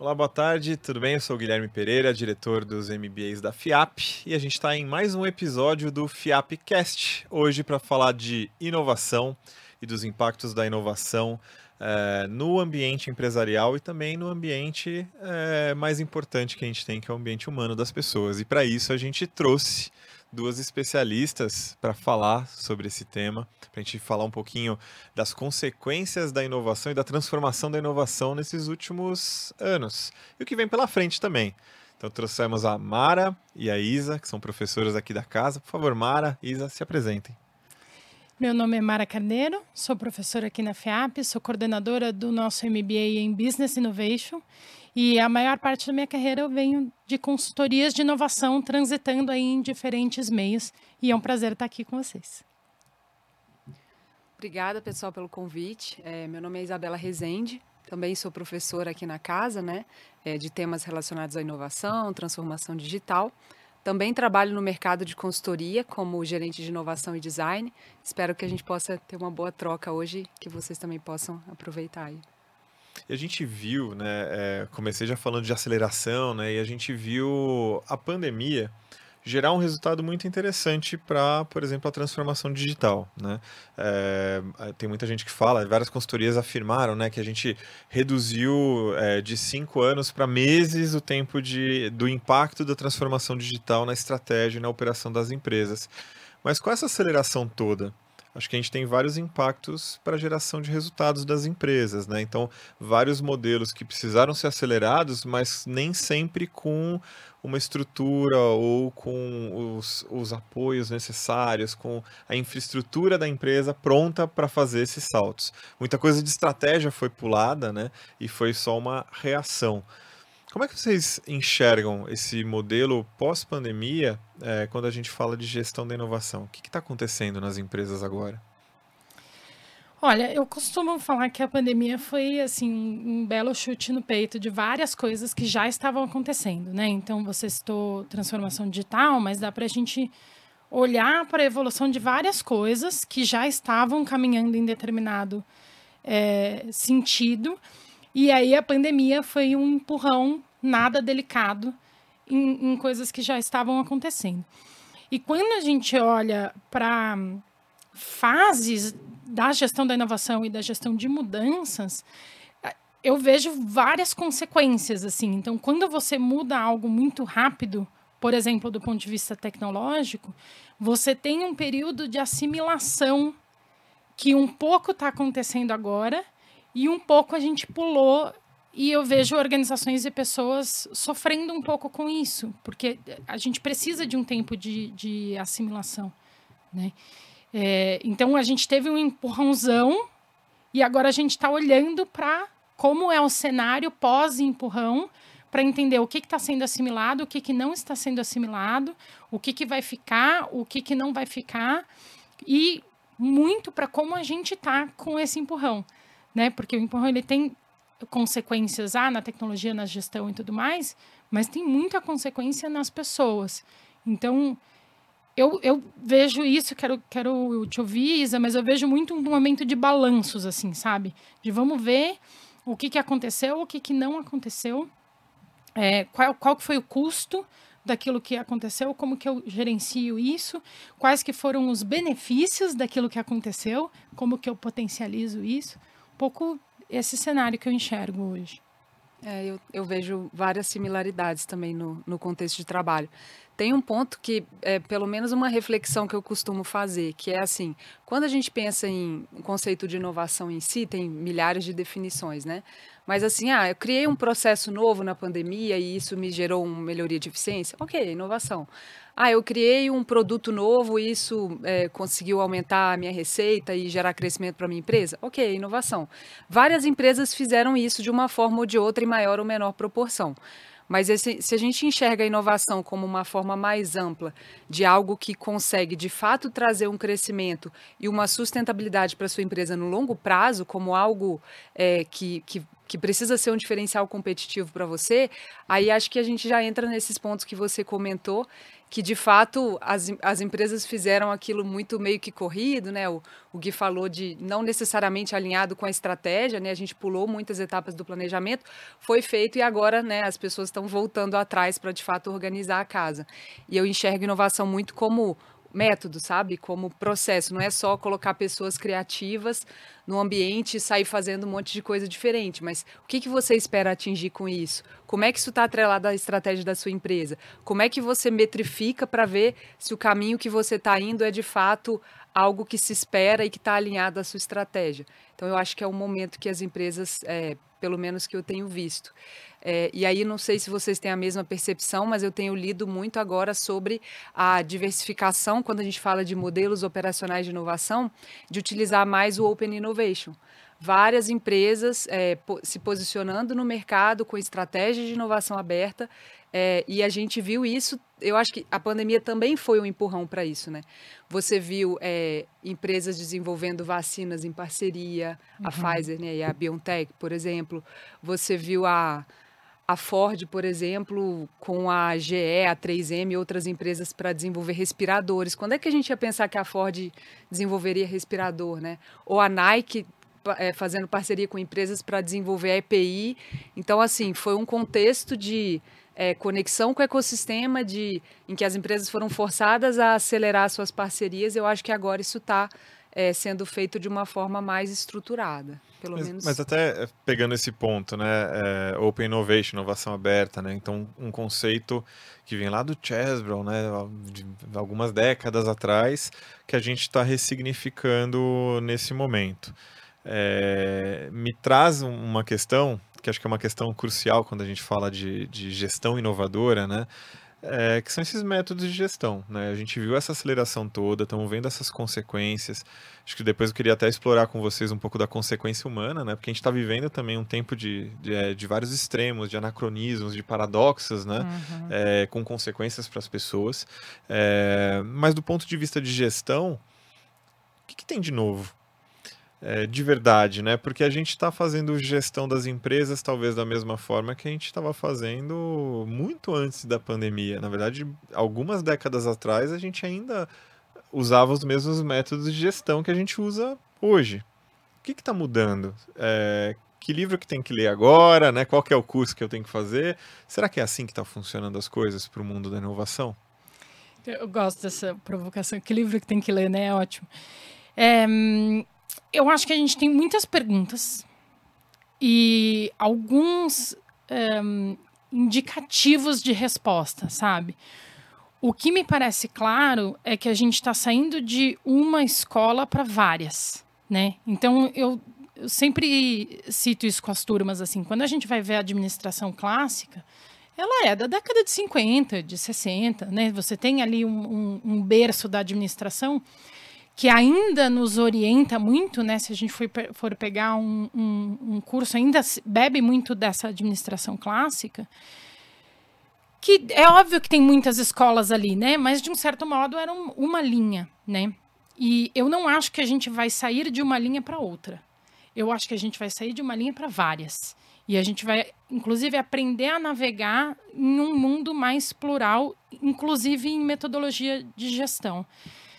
Olá, boa tarde, tudo bem? Eu sou o Guilherme Pereira, diretor dos MBAs da FIAP, e a gente está em mais um episódio do FIAPcast, hoje para falar de inovação e dos impactos da inovação no ambiente empresarial e também no ambiente mais importante que a gente tem, que é o ambiente humano das pessoas. E para isso a gente trouxe duas especialistas para falar sobre esse tema, para a gente falar um pouquinho das consequências da inovação e da transformação da inovação nesses últimos anos e o que vem pela frente também. Então trouxemos a Mara e a Isa, que são professoras aqui da casa. Por favor, Mara, Isa, se apresentem. Meu nome é Mara Carneiro, sou professora aqui na FIAP, sou coordenadora do nosso MBA em Business Innovation e a maior parte da minha carreira eu venho de consultorias de inovação, transitando aí em diferentes meios, e é um prazer estar aqui com vocês. Obrigada, pessoal, pelo convite. Meu nome é Isabela Rezende, também sou professora aqui na casa, de temas relacionados à inovação, transformação digital. Também trabalho no mercado de consultoria como gerente de inovação e design. Espero que a gente possa ter uma boa troca hoje, que vocês também possam aproveitar aí. E a gente viu, comecei já falando de aceleração, e a gente viu a pandemia gerar um resultado muito interessante para, por exemplo, a transformação digital, né? Tem muita gente que fala, várias consultorias afirmaram, que a gente reduziu de 5 anos para meses o tempo do impacto da transformação digital na estratégia e na operação das empresas. Mas com essa aceleração toda, acho que a gente tem vários impactos para a geração de resultados das empresas, né? Então, vários modelos que precisaram ser acelerados, mas nem sempre com uma estrutura ou com os apoios necessários, com a infraestrutura da empresa pronta para fazer esses saltos. Muita coisa de estratégia foi pulada, né? E foi só uma reação. Como é que vocês enxergam esse modelo pós-pandemia quando a gente fala de gestão da inovação? O que está acontecendo nas empresas agora? Olha, eu costumo falar que a pandemia foi assim um belo chute no peito de várias coisas que já estavam acontecendo, né? Então, você citou transformação digital, mas dá para a gente olhar para a evolução de várias coisas que já estavam caminhando em determinado sentido. E aí a pandemia foi um empurrão nada delicado em coisas que já estavam acontecendo. E quando a gente olha para fases da gestão da inovação e da gestão de mudanças, eu vejo várias consequências, assim. Então, quando você muda algo muito rápido, por exemplo, do ponto de vista tecnológico, você tem um período de assimilação que um pouco está acontecendo agora e um pouco a gente pulou, e eu vejo organizações e pessoas sofrendo um pouco com isso, porque a gente precisa de um tempo de assimilação, né? Então, a gente teve um empurrãozão e agora a gente está olhando para como é o cenário pós-empurrão, para entender o que está sendo assimilado, o que não está sendo assimilado, o que vai ficar, o que não vai ficar, e muito para como a gente está com esse empurrão, né? Porque o empurrão ele tem consequências na tecnologia, na gestão e tudo mais, mas tem muita consequência nas pessoas. Então, eu vejo isso, quero te ouvir, Isa, mas eu vejo muito um momento de balanços, assim, sabe? De vamos ver o que aconteceu, o que não aconteceu, qual que foi o custo daquilo que aconteceu, como que eu gerencio isso, quais que foram os benefícios daquilo que aconteceu, como que eu potencializo isso. Um pouco esse cenário que eu enxergo hoje. Eu vejo várias similaridades também no contexto de trabalho. Tem um ponto que pelo menos uma reflexão que eu costumo fazer, que é assim, quando a gente pensa em um conceito de inovação em si, tem milhares de definições, né? Mas assim, eu criei um processo novo na pandemia e isso me gerou uma melhoria de eficiência. Ok, inovação. Eu criei um produto novo e isso conseguiu aumentar a minha receita e gerar crescimento para a minha empresa. Ok, inovação. Várias empresas fizeram isso de uma forma ou de outra em maior ou menor proporção. Mas se a gente enxerga a inovação como uma forma mais ampla de algo que consegue, de fato, trazer um crescimento e uma sustentabilidade para a sua empresa no longo prazo, como algo que que precisa ser um diferencial competitivo para você, aí acho que a gente já entra nesses pontos que você comentou, que de fato as empresas fizeram aquilo muito meio que corrido, né? O Gui falou de não necessariamente alinhado com a estratégia, né? A gente pulou muitas etapas do planejamento, foi feito e agora, né, as pessoas estão voltando atrás para de fato organizar a casa. E eu enxergo inovação muito como método, sabe? Como processo. Não é só colocar pessoas criativas no ambiente e sair fazendo um monte de coisa diferente, mas o que você espera atingir com isso? Como é que isso está atrelado à estratégia da sua empresa? Como é que você metrifica para ver se o caminho que você está indo é de fato algo que se espera e que está alinhado à sua estratégia? Então, eu acho que é um momento que as empresas, pelo menos que eu tenho visto. E aí, não sei se vocês têm a mesma percepção, mas eu tenho lido muito agora sobre a diversificação, quando a gente fala de modelos operacionais de inovação, de utilizar mais o Open Innovation. Várias empresas se posicionando no mercado com estratégias de inovação aberta, e a gente viu isso. Eu acho que a pandemia também foi um empurrão para isso, né? Você viu empresas desenvolvendo vacinas em parceria, a Pfizer, né, e a BioNTech, por exemplo. Você viu a Ford, por exemplo, com a GE, a 3M e outras empresas para desenvolver respiradores. Quando é que a gente ia pensar que a Ford desenvolveria respirador, né? Ou a Nike fazendo parceria com empresas para desenvolver a EPI. Então, assim, foi um contexto de conexão com o ecossistema, em que as empresas foram forçadas a acelerar suas parcerias. Eu acho que agora isso está sendo feito de uma forma mais estruturada. Mas até pegando esse ponto, né, Open Innovation, inovação aberta, né, então um conceito que vem lá do Chesbrough, né, de algumas décadas atrás, que a gente está ressignificando nesse momento. Me traz uma questão, que acho que é uma questão crucial quando a gente fala de gestão inovadora, né, que são esses métodos de gestão, né? A gente viu essa aceleração toda, estamos vendo essas consequências. Acho que depois eu queria até explorar com vocês um pouco da consequência humana, né? Porque a gente está vivendo também um tempo de vários extremos, de anacronismos, de paradoxos, né? Com consequências para as pessoas. Mas do ponto de vista de gestão, o que tem de novo? De verdade, né? Porque a gente está fazendo gestão das empresas talvez da mesma forma que a gente estava fazendo muito antes da pandemia. Na verdade, algumas décadas atrás a gente ainda usava os mesmos métodos de gestão que a gente usa hoje. O que está mudando? Que livro que tem que ler agora, né? Qual que é o curso que eu tenho que fazer? Será que é assim que está funcionando as coisas para o mundo da inovação? Eu gosto dessa provocação. Que livro que tem que ler, né? É ótimo. Eu acho que a gente tem muitas perguntas e alguns indicativos de resposta, sabe? O que me parece claro é que a gente está saindo de uma escola para várias, né? Então, eu sempre cito isso com as turmas, assim, quando a gente vai ver a administração clássica, ela é da década de 50, de 60, né? Você tem ali um berço da administração que ainda nos orienta muito, né? Se a gente for pegar um curso, ainda bebe muito dessa administração clássica, que é óbvio que tem muitas escolas ali, né? Mas, de um certo modo, era uma linha, né? E eu não acho que a gente vai sair de uma linha para outra. Eu acho que a gente vai sair de uma linha para várias. E a gente vai, inclusive, aprender a navegar em um mundo mais plural, inclusive em metodologia de gestão.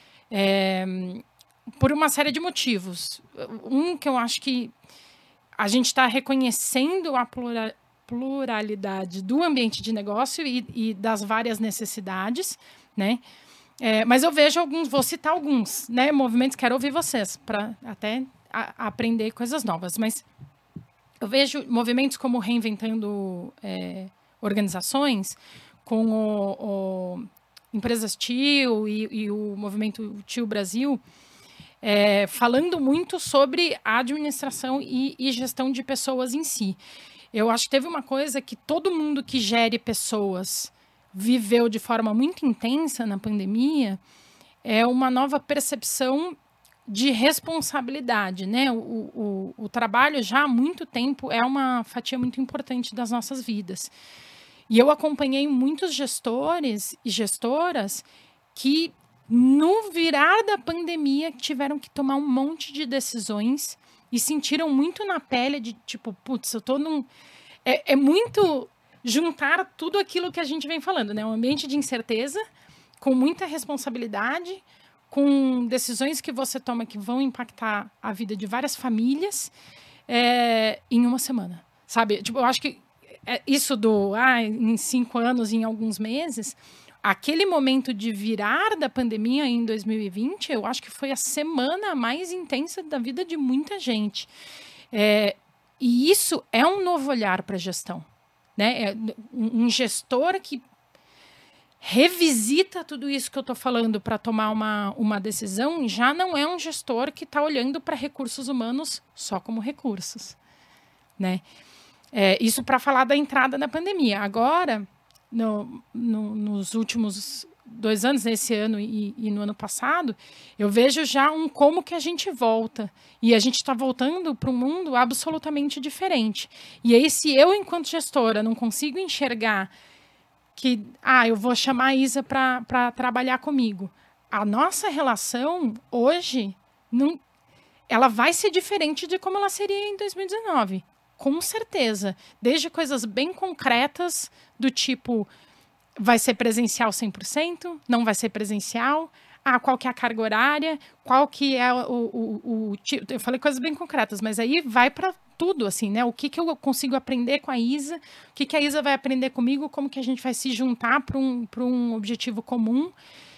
Por uma série de motivos. Que eu acho que a gente está reconhecendo a pluralidade do ambiente de negócio e das várias necessidades, né? Mas eu vejo alguns, vou citar alguns, né? Movimentos, quero ouvir vocês, para até aprender coisas novas. Mas eu vejo movimentos como Reinventando Organizações, com o Empresas TIO e o movimento TIO Brasil, falando muito sobre a administração e gestão de pessoas em si. Eu acho que teve uma coisa que todo mundo que gere pessoas viveu de forma muito intensa na pandemia, é uma nova percepção de responsabilidade, né? O trabalho já há muito tempo é uma fatia muito importante das nossas vidas. E eu acompanhei muitos gestores e gestoras que, no virar da pandemia, tiveram que tomar um monte de decisões e sentiram muito na pele de tipo, putz, eu tô num... É muito juntar tudo aquilo que a gente vem falando, né? Um ambiente de incerteza, com muita responsabilidade, com decisões que você toma que vão impactar a vida de várias famílias em uma semana, sabe? Tipo, eu acho que isso em 5 anos, em alguns meses, aquele momento de virar da pandemia em 2020, eu acho que foi a semana mais intensa da vida de muita gente. E isso é um novo olhar para a gestão, né? Um gestor que revisita tudo isso que eu estou falando para tomar uma decisão, já não é um gestor que está olhando para recursos humanos só como recursos, né? Isso para falar da entrada da pandemia. Agora, nos últimos 2 anos, nesse ano e no ano passado, eu vejo já como que a gente volta. E a gente está voltando para um mundo absolutamente diferente. E aí, se eu, enquanto gestora, não consigo enxergar que eu vou chamar a Isa para trabalhar comigo, a nossa relação hoje ela vai ser diferente de como ela seria em 2019. Com certeza. Desde coisas bem concretas, do tipo, vai ser presencial 100%? Não vai ser presencial? Qual que é a carga horária? Qual que é o tipo? Eu falei coisas bem concretas, mas aí vai para tudo, assim, né? O que eu consigo aprender com a Isa? O que a Isa vai aprender comigo? Como que a gente vai se juntar para um objetivo comum?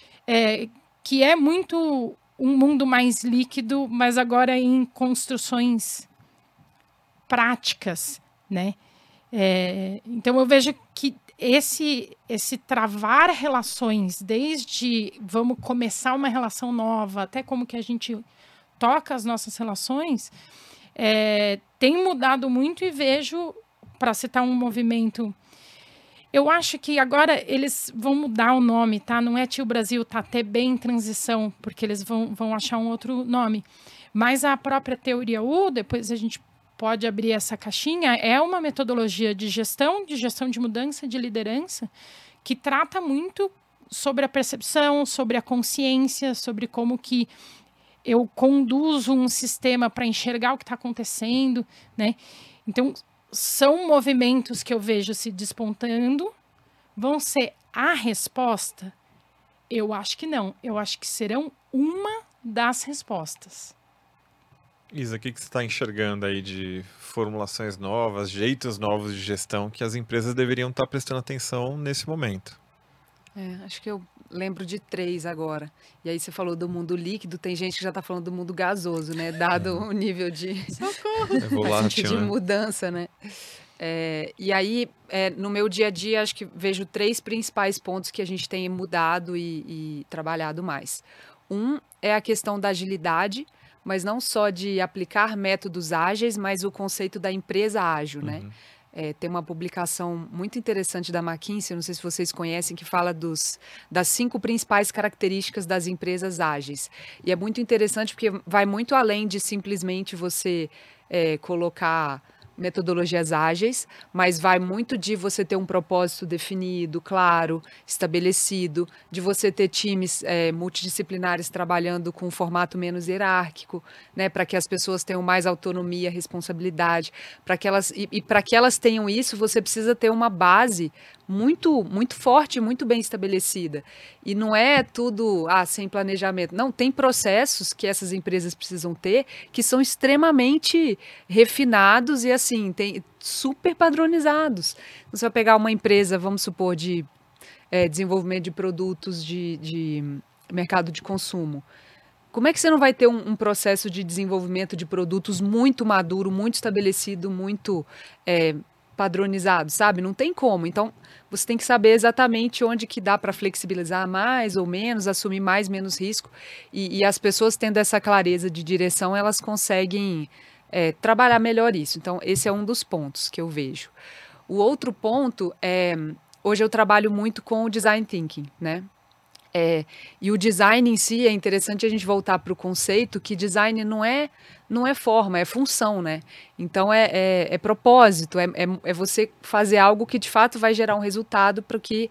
Que é muito um mundo mais líquido, mas agora em construções práticas, né? Então eu vejo que esse travar relações, desde vamos começar uma relação nova, até como que a gente toca as nossas relações, tem mudado muito. E vejo, para citar um movimento, eu acho que agora eles vão mudar o nome, tá? Não é Tio Brasil, tá até bem em transição, porque eles vão achar um outro nome. Mas a própria teoria U, depois a gente pode abrir essa caixinha, é uma metodologia de gestão de mudança, de liderança, que trata muito sobre a percepção, sobre a consciência, sobre como que eu conduzo um sistema para enxergar o que está acontecendo, né? Então, são movimentos que eu vejo se despontando. Vão ser a resposta? Eu acho que não. Eu acho que serão uma das respostas. Isa, o que você está enxergando aí de formulações novas, jeitos novos de gestão que as empresas deveriam estar prestando atenção nesse momento? Acho que eu lembro de 3 agora. E aí você falou do mundo líquido, tem gente que já está falando do mundo gasoso, né? Dado o nível de volátil, de mudança, né? E aí, no meu dia a dia, acho que vejo 3 principais pontos que a gente tem mudado e trabalhado mais. Um é a questão da agilidade, mas não só de aplicar métodos ágeis, mas o conceito da empresa ágil, né? Tem uma publicação muito interessante da McKinsey, não sei se vocês conhecem, que fala das 5 principais características das empresas ágeis. E é muito interessante porque vai muito além de simplesmente você colocar metodologias ágeis, mas vai muito de você ter um propósito definido, claro, estabelecido, de você ter times multidisciplinares trabalhando com um formato menos hierárquico, né, para que as pessoas tenham mais autonomia, responsabilidade, para que elas tenham isso, você precisa ter uma base muito, muito forte, muito bem estabelecida. E não é tudo sem planejamento. Não, tem processos que essas empresas precisam ter que são extremamente refinados e assim, super padronizados. Você vai pegar uma empresa, vamos supor, de desenvolvimento de produtos de mercado de consumo. Como é que você não vai ter um processo de desenvolvimento de produtos muito maduro, muito estabelecido, muito padronizado, sabe? Não tem como. Então, você tem que saber exatamente onde que dá para flexibilizar mais ou menos, assumir mais, menos risco. E as pessoas tendo essa clareza de direção, elas conseguem trabalhar melhor isso. Então, esse é um dos pontos que eu vejo. O outro ponto hoje eu trabalho muito com o design thinking, né? E o design em si, é interessante a gente voltar para o conceito que design não é forma, é função, né? Então é propósito, é você fazer algo que de fato vai gerar um resultado para o que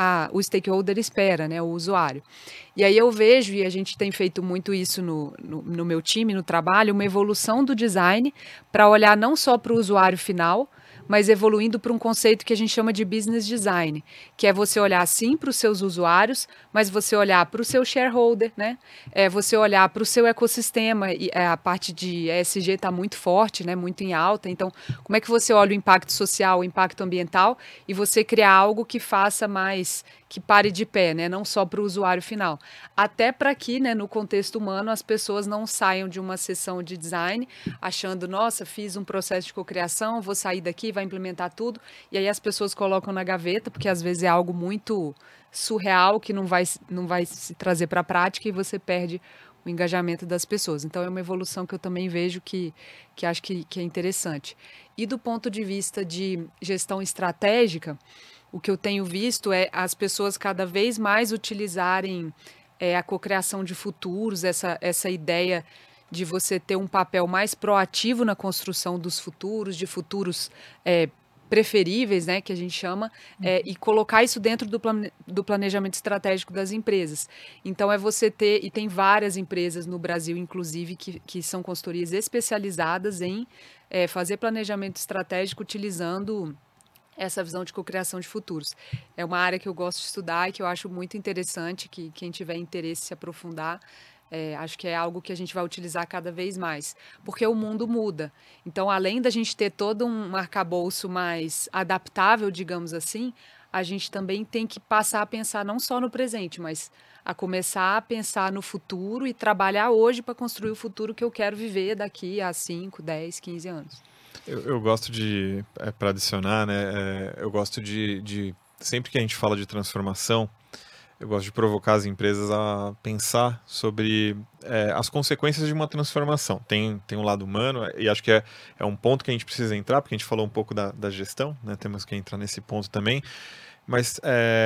o stakeholder espera, né? O usuário. E aí eu vejo, e a gente tem feito muito isso no meu time, no trabalho, uma evolução do design para olhar não só para o usuário final, mas evoluindo para um conceito que a gente chama de business design, que é você olhar sim para os seus usuários, mas você olhar para o seu shareholder, né? Você olhar para o seu ecossistema, e a parte de ESG está muito forte, né? Muito em alta. Então, como é que você olha o impacto social, o impacto ambiental, e você criar algo que faça mais, que pare de pé, né? Não só para o usuário final. Até para que, né, no contexto humano, as pessoas não saiam de uma sessão de design achando, nossa, fiz um processo de cocriação, vou sair daqui, vai implementar tudo, e aí as pessoas colocam na gaveta, porque às vezes é algo muito surreal que não vai se trazer para a prática e você perde o engajamento das pessoas. Então é uma evolução que eu também vejo que acho que é interessante. E do ponto de vista de gestão estratégica, o que eu tenho visto é as pessoas cada vez mais utilizarem a cocriação de futuros, essa ideia de você ter um papel mais proativo na construção dos futuros, de futuros preferíveis, né, que a gente chama, e colocar isso dentro do planejamento estratégico das empresas. Então, você ter, e tem várias empresas no Brasil, inclusive, que são consultorias especializadas em fazer planejamento estratégico utilizando essa visão de cocriação de futuros. É uma área que eu gosto de estudar e que eu acho muito interessante, que quem tiver interesse em se aprofundar, acho que é algo que a gente vai utilizar cada vez mais, porque o mundo muda. Então, além da gente ter todo um arcabouço mais adaptável, digamos assim, a gente também tem que passar a pensar não só no presente, mas a começar a pensar no futuro e trabalhar hoje para construir o futuro que eu quero viver daqui a 5, 10, 15 anos. Eu gosto de, para adicionar, né, eu gosto de, sempre que a gente fala de transformação, eu gosto de provocar as empresas a pensar sobre as consequências de uma transformação. Tem um lado humano, e acho que é um ponto que a gente precisa entrar, porque a gente falou um pouco da gestão, né, temos que entrar nesse ponto também, mas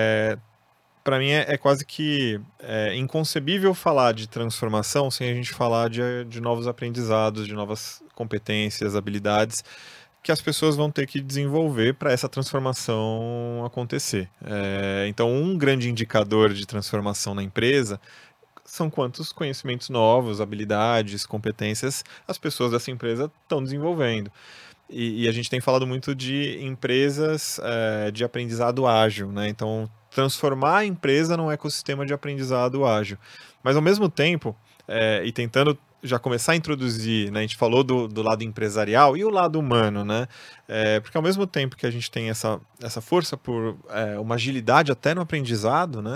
para mim é quase que inconcebível falar de transformação sem a gente falar de novos aprendizados, de novas competências, habilidades que as pessoas vão ter que desenvolver para essa transformação acontecer. Então, um grande indicador de transformação na empresa são quantos conhecimentos novos, habilidades, competências as pessoas dessa empresa estão desenvolvendo. E a gente tem falado muito de empresas de aprendizado ágil, né? Então, transformar a empresa num ecossistema de aprendizado ágil. Mas, ao mesmo tempo, e tentando já começar a introduzir, né? A gente falou do lado empresarial e o lado humano, né? Porque, ao mesmo tempo que a gente tem essa força por uma agilidade até no aprendizado, né?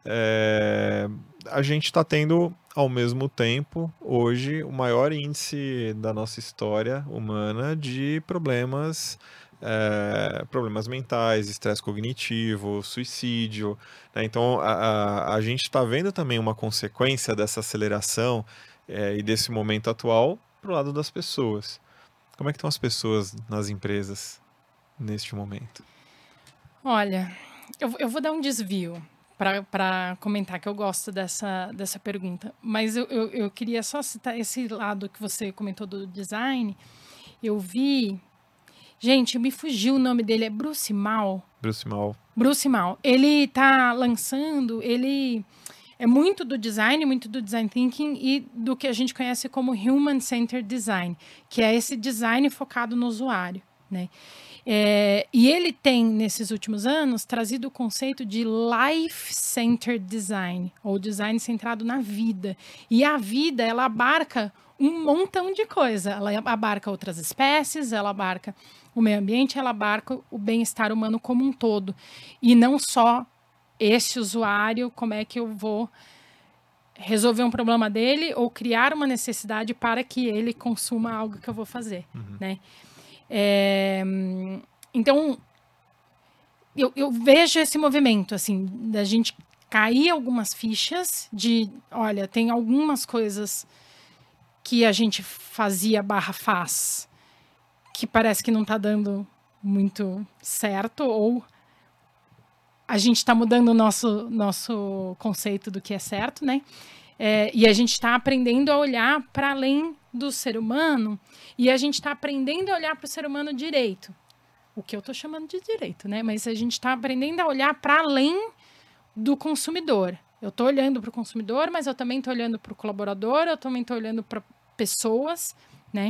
A gente está tendo, ao mesmo tempo, hoje, o maior índice da nossa história humana de problemas mentais, estresse cognitivo, suicídio, né? Então, a gente está vendo também uma consequência dessa aceleração e desse momento atual para o lado das pessoas. Como é que estão as pessoas nas empresas neste momento? Olha, eu vou dar um desvio para comentar, que eu gosto dessa pergunta. Mas eu queria só citar esse lado que você comentou do design. Eu vi... Gente, me fugiu o nome dele. É Bruce Mal? Bruce Mal. Ele está lançando... Ele é muito do design thinking e do que a gente conhece como Human Centered Design, que é esse design focado no usuário, né? E ele tem, nesses últimos anos, trazido o conceito de Life-Centered Design, ou design centrado na vida. E a vida, ela abarca um montão de coisa. Ela abarca outras espécies, ela abarca o meio ambiente, ela abarca o bem-estar humano como um todo. E não só esse usuário, como é que eu vou resolver um problema dele ou criar uma necessidade para que ele consuma algo que eu vou fazer, né? Então, eu vejo esse movimento, assim, da gente cair algumas fichas de, olha, tem algumas coisas que a gente faz que parece que não está dando muito certo, ou a gente está mudando o nosso conceito do que é certo, né? E a gente está aprendendo a olhar para além do ser humano e a gente está aprendendo a olhar para o ser humano direito. O que eu estou chamando de direito, né? Mas a gente está aprendendo a olhar para além do consumidor. Eu estou olhando para o consumidor, mas eu também estou olhando para o colaborador, eu também estou olhando para pessoas, né?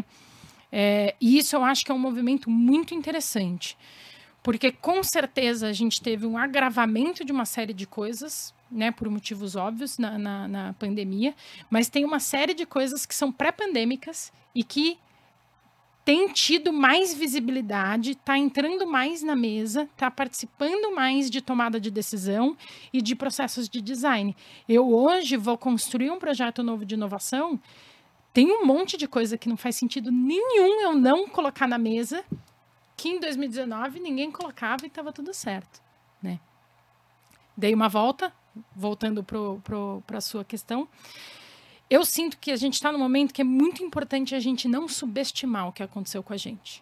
E isso eu acho que é um movimento muito interessante. Porque, com certeza, a gente teve um agravamento de uma série de coisas, né, por motivos óbvios, na pandemia, mas tem uma série de coisas que são pré-pandêmicas e que têm tido mais visibilidade, está entrando mais na mesa, está participando mais de tomada de decisão e de processos de design. Eu, hoje, vou construir um projeto novo de inovação, tem um monte de coisa que não faz sentido nenhum eu não colocar na mesa, que em 2019 ninguém colocava e estava tudo certo, né? Dei uma volta, voltando para a sua questão. Eu sinto que a gente está num momento que é muito importante a gente não subestimar o que aconteceu com a gente.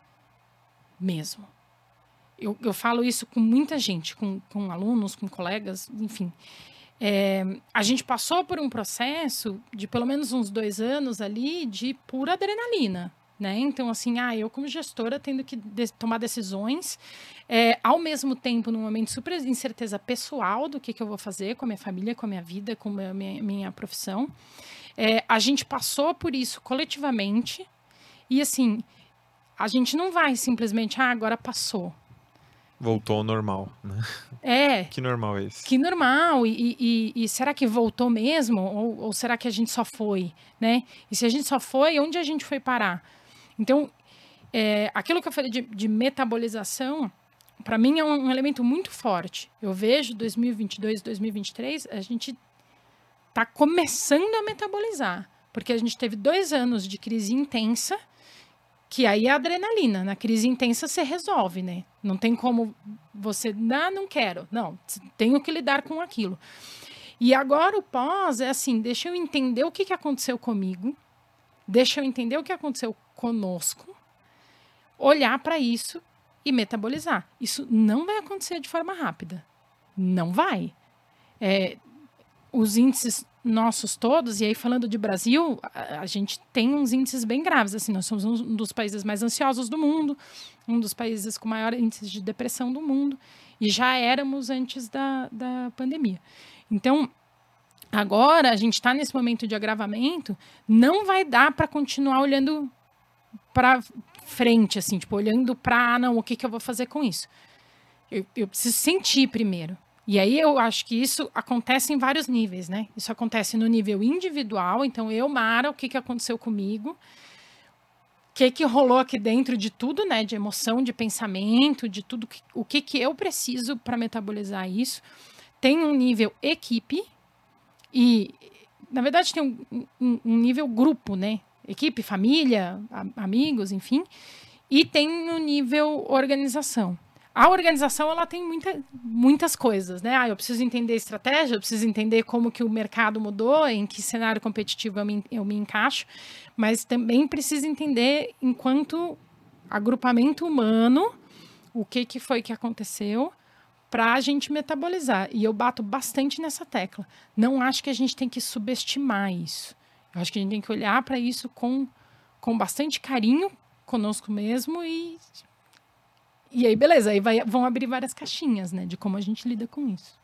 Mesmo. Eu falo isso com muita gente, com alunos, com colegas, enfim. A gente passou por um processo de pelo menos uns 2 anos ali de pura adrenalina. Né? Então, assim, eu como gestora tendo que tomar decisões, ao mesmo tempo, num momento de super incerteza pessoal do que eu vou fazer com a minha família, com a minha vida, com a minha profissão. A gente passou por isso coletivamente e, assim, a gente não vai simplesmente, agora passou. Voltou ao normal, né? Que normal é esse? Que normal. E será que voltou mesmo? Ou será que a gente só foi? Né? E se a gente só foi, onde a gente foi parar? Então, aquilo que eu falei de metabolização, para mim é um elemento muito forte. Eu vejo 2022, 2023, a gente está começando a metabolizar. Porque a gente teve 2 anos de crise intensa, que aí é adrenalina. Na crise intensa você resolve, né? Não tem como você, não quero. Não, tenho que lidar com aquilo. E agora o pós é assim, deixa eu entender o que aconteceu comigo, deixa eu entender o que aconteceu conosco, olhar para isso e metabolizar. Isso não vai acontecer de forma rápida. Não vai. Os índices nossos todos, e aí falando de Brasil, a gente tem uns índices bem graves. Assim, nós somos um dos países mais ansiosos do mundo, um dos países com maior índice de depressão do mundo, e já éramos antes da pandemia. Então, agora, a gente está nesse momento de agravamento, não vai dar para continuar olhando para frente, assim, tipo, olhando para, o que eu vou fazer com isso? Eu preciso sentir primeiro. E aí eu acho que isso acontece em vários níveis, né? Isso acontece no nível individual, então eu, Mara, o que aconteceu comigo? O que rolou aqui dentro de tudo, né? De emoção, de pensamento, de tudo, o que eu preciso para metabolizar isso. Tem um nível equipe, e, na verdade, tem um nível grupo, né? Equipe, família, amigos, enfim. E tem um nível organização. A organização, ela tem muitas coisas, né? Eu preciso entender a estratégia, eu preciso entender como que o mercado mudou, em que cenário competitivo eu me encaixo, mas também preciso entender, enquanto agrupamento humano, o que foi que aconteceu, para a gente metabolizar. E eu bato bastante nessa tecla. Não acho que a gente tem que subestimar isso. Eu acho que a gente tem que olhar para isso com bastante carinho conosco mesmo e aí, beleza. Aí vão abrir várias caixinhas, né? De como a gente lida com isso.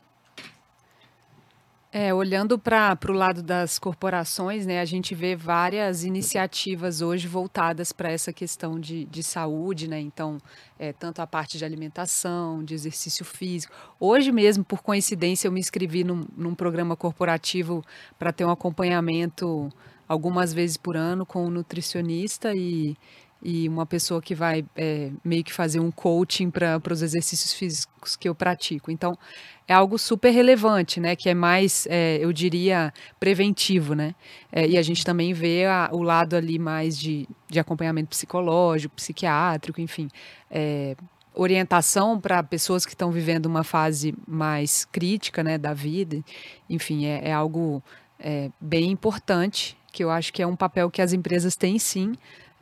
Olhando para o lado das corporações, né, a gente vê várias iniciativas hoje voltadas para essa questão de saúde, né? Então, tanto a parte de alimentação, de exercício físico. Hoje mesmo, por coincidência, eu me inscrevi num programa corporativo para ter um acompanhamento algumas vezes por ano com um nutricionista e uma pessoa que vai meio que fazer um coaching para os exercícios físicos que eu pratico. Então, é algo super relevante, né? Que é mais, eu diria, preventivo, né? E a gente também vê o lado ali mais de acompanhamento psicológico, psiquiátrico, enfim. Orientação para pessoas que estão vivendo uma fase mais crítica, né, da vida. Enfim, é algo bem importante, que eu acho que é um papel que as empresas têm, sim,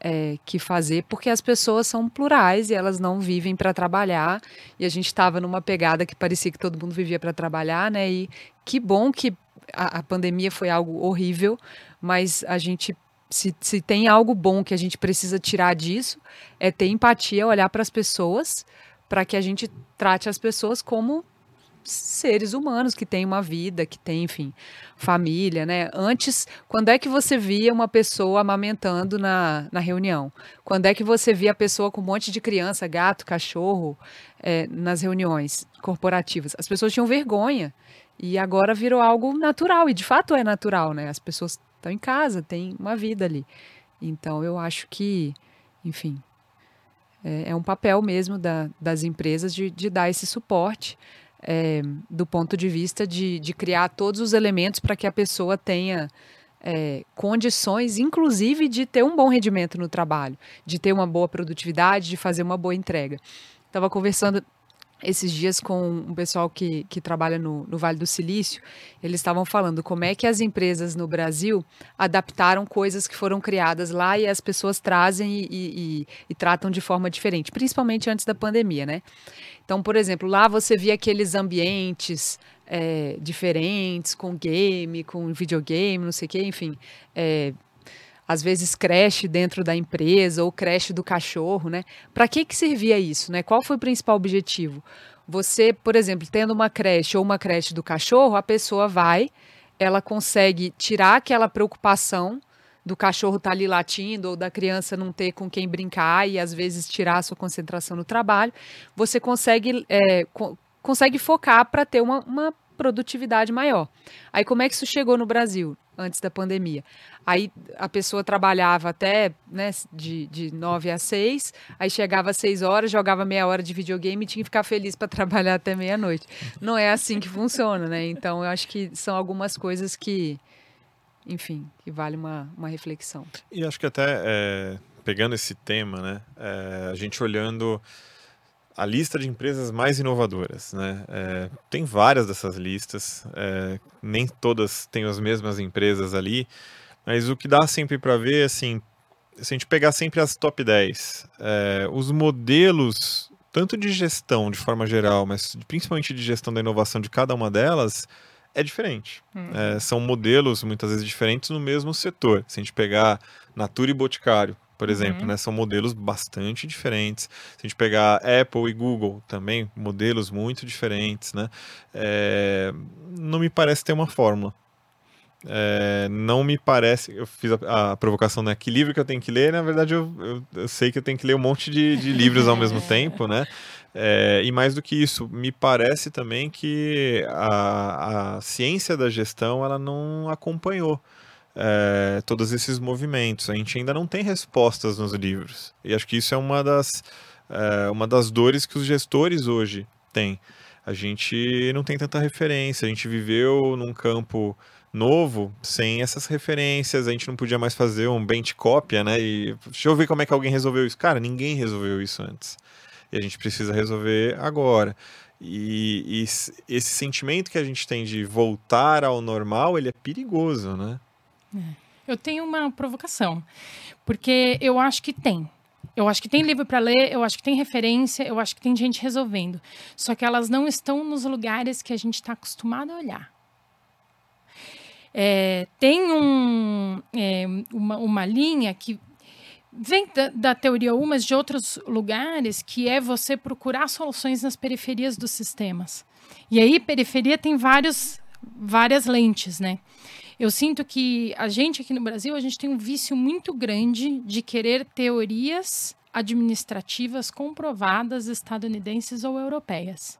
que fazer, porque as pessoas são plurais e elas não vivem para trabalhar, e a gente estava numa pegada que parecia que todo mundo vivia para trabalhar, né? E que bom que a pandemia foi algo horrível, mas a gente, se tem algo bom que a gente precisa tirar disso, é ter empatia, olhar para as pessoas, para que a gente trate as pessoas como seres humanos que têm uma vida, que têm, enfim, família, né? Antes, quando é que você via uma pessoa amamentando na reunião? Quando é que você via a pessoa com um monte de criança, gato, cachorro, nas reuniões corporativas? As pessoas tinham vergonha e agora virou algo natural, e de fato é natural, né? As pessoas estão em casa, têm uma vida ali. Então, eu acho que, enfim, é um papel mesmo das empresas de dar esse suporte, do ponto de vista de criar todos os elementos para que a pessoa tenha condições, inclusive, de ter um bom rendimento no trabalho, de ter uma boa produtividade, de fazer uma boa entrega. Estava conversando esses dias com um pessoal que trabalha no Vale do Silício. Eles estavam falando como é que as empresas no Brasil adaptaram coisas que foram criadas lá e as pessoas trazem e tratam de forma diferente, principalmente antes da pandemia, né? Então, por exemplo, lá você via aqueles ambientes diferentes, com game, com videogame, não sei o quê, enfim, às vezes creche dentro da empresa ou creche do cachorro, né? Para que servia isso, né? Qual foi o principal objetivo? Você, por exemplo, tendo uma creche ou uma creche do cachorro, a pessoa ela consegue tirar aquela preocupação do cachorro estar ali latindo ou da criança não ter com quem brincar e às vezes tirar a sua concentração no trabalho. Você consegue focar para ter uma produtividade maior. Aí como é que isso chegou no Brasil antes da pandemia? Aí a pessoa trabalhava até, né, de 9 às 6, aí chegava às 6 horas, jogava meia hora de videogame e tinha que ficar feliz para trabalhar até meia-noite. Não é assim que funciona, né? Então eu acho que são algumas coisas que, enfim, que vale uma reflexão. E acho que até pegando esse tema, né, a gente olhando a lista de empresas mais inovadoras, né? Tem várias dessas listas, nem todas têm as mesmas empresas ali, mas o que dá sempre para ver, assim, se a gente pegar sempre as top 10, os modelos, tanto de gestão de forma geral, mas principalmente de gestão da inovação de cada uma delas, é diferente. São modelos, muitas vezes, diferentes no mesmo setor. Se a gente pegar Natura e Boticário, por exemplo, né, são modelos bastante diferentes. Se a gente pegar Apple e Google, também, modelos muito diferentes, né? Não me parece ter uma fórmula. Não me parece... Eu fiz a provocação, né? Que livro que eu tenho que ler? Na verdade, eu sei que eu tenho que ler um monte de livros ao mesmo tempo, né? E mais do que isso, me parece também que a ciência da gestão ela não acompanhou todos esses movimentos. A gente ainda não tem respostas nos livros. E acho que isso é uma das dores que os gestores hoje têm. A gente não tem tanta referência. A gente viveu num campo novo, sem essas referências, a gente não podia mais fazer um bench cópia, né? E deixa eu ver como é que alguém resolveu isso. Cara, ninguém resolveu isso antes. E a gente precisa resolver agora. E esse sentimento que a gente tem de voltar ao normal, ele é perigoso, né? Eu tenho uma provocação, porque eu acho que tem. Eu acho que tem livro para ler, eu acho que tem referência, eu acho que tem gente resolvendo. Só que elas não estão nos lugares que a gente está acostumado a olhar. Tem uma linha que vem da teoria mas de outros lugares, que é você procurar soluções nas periferias dos sistemas. E aí, periferia tem várias lentes, né? Eu sinto que a gente aqui no Brasil, a gente tem um vício muito grande de querer teorias administrativas comprovadas estadunidenses ou europeias.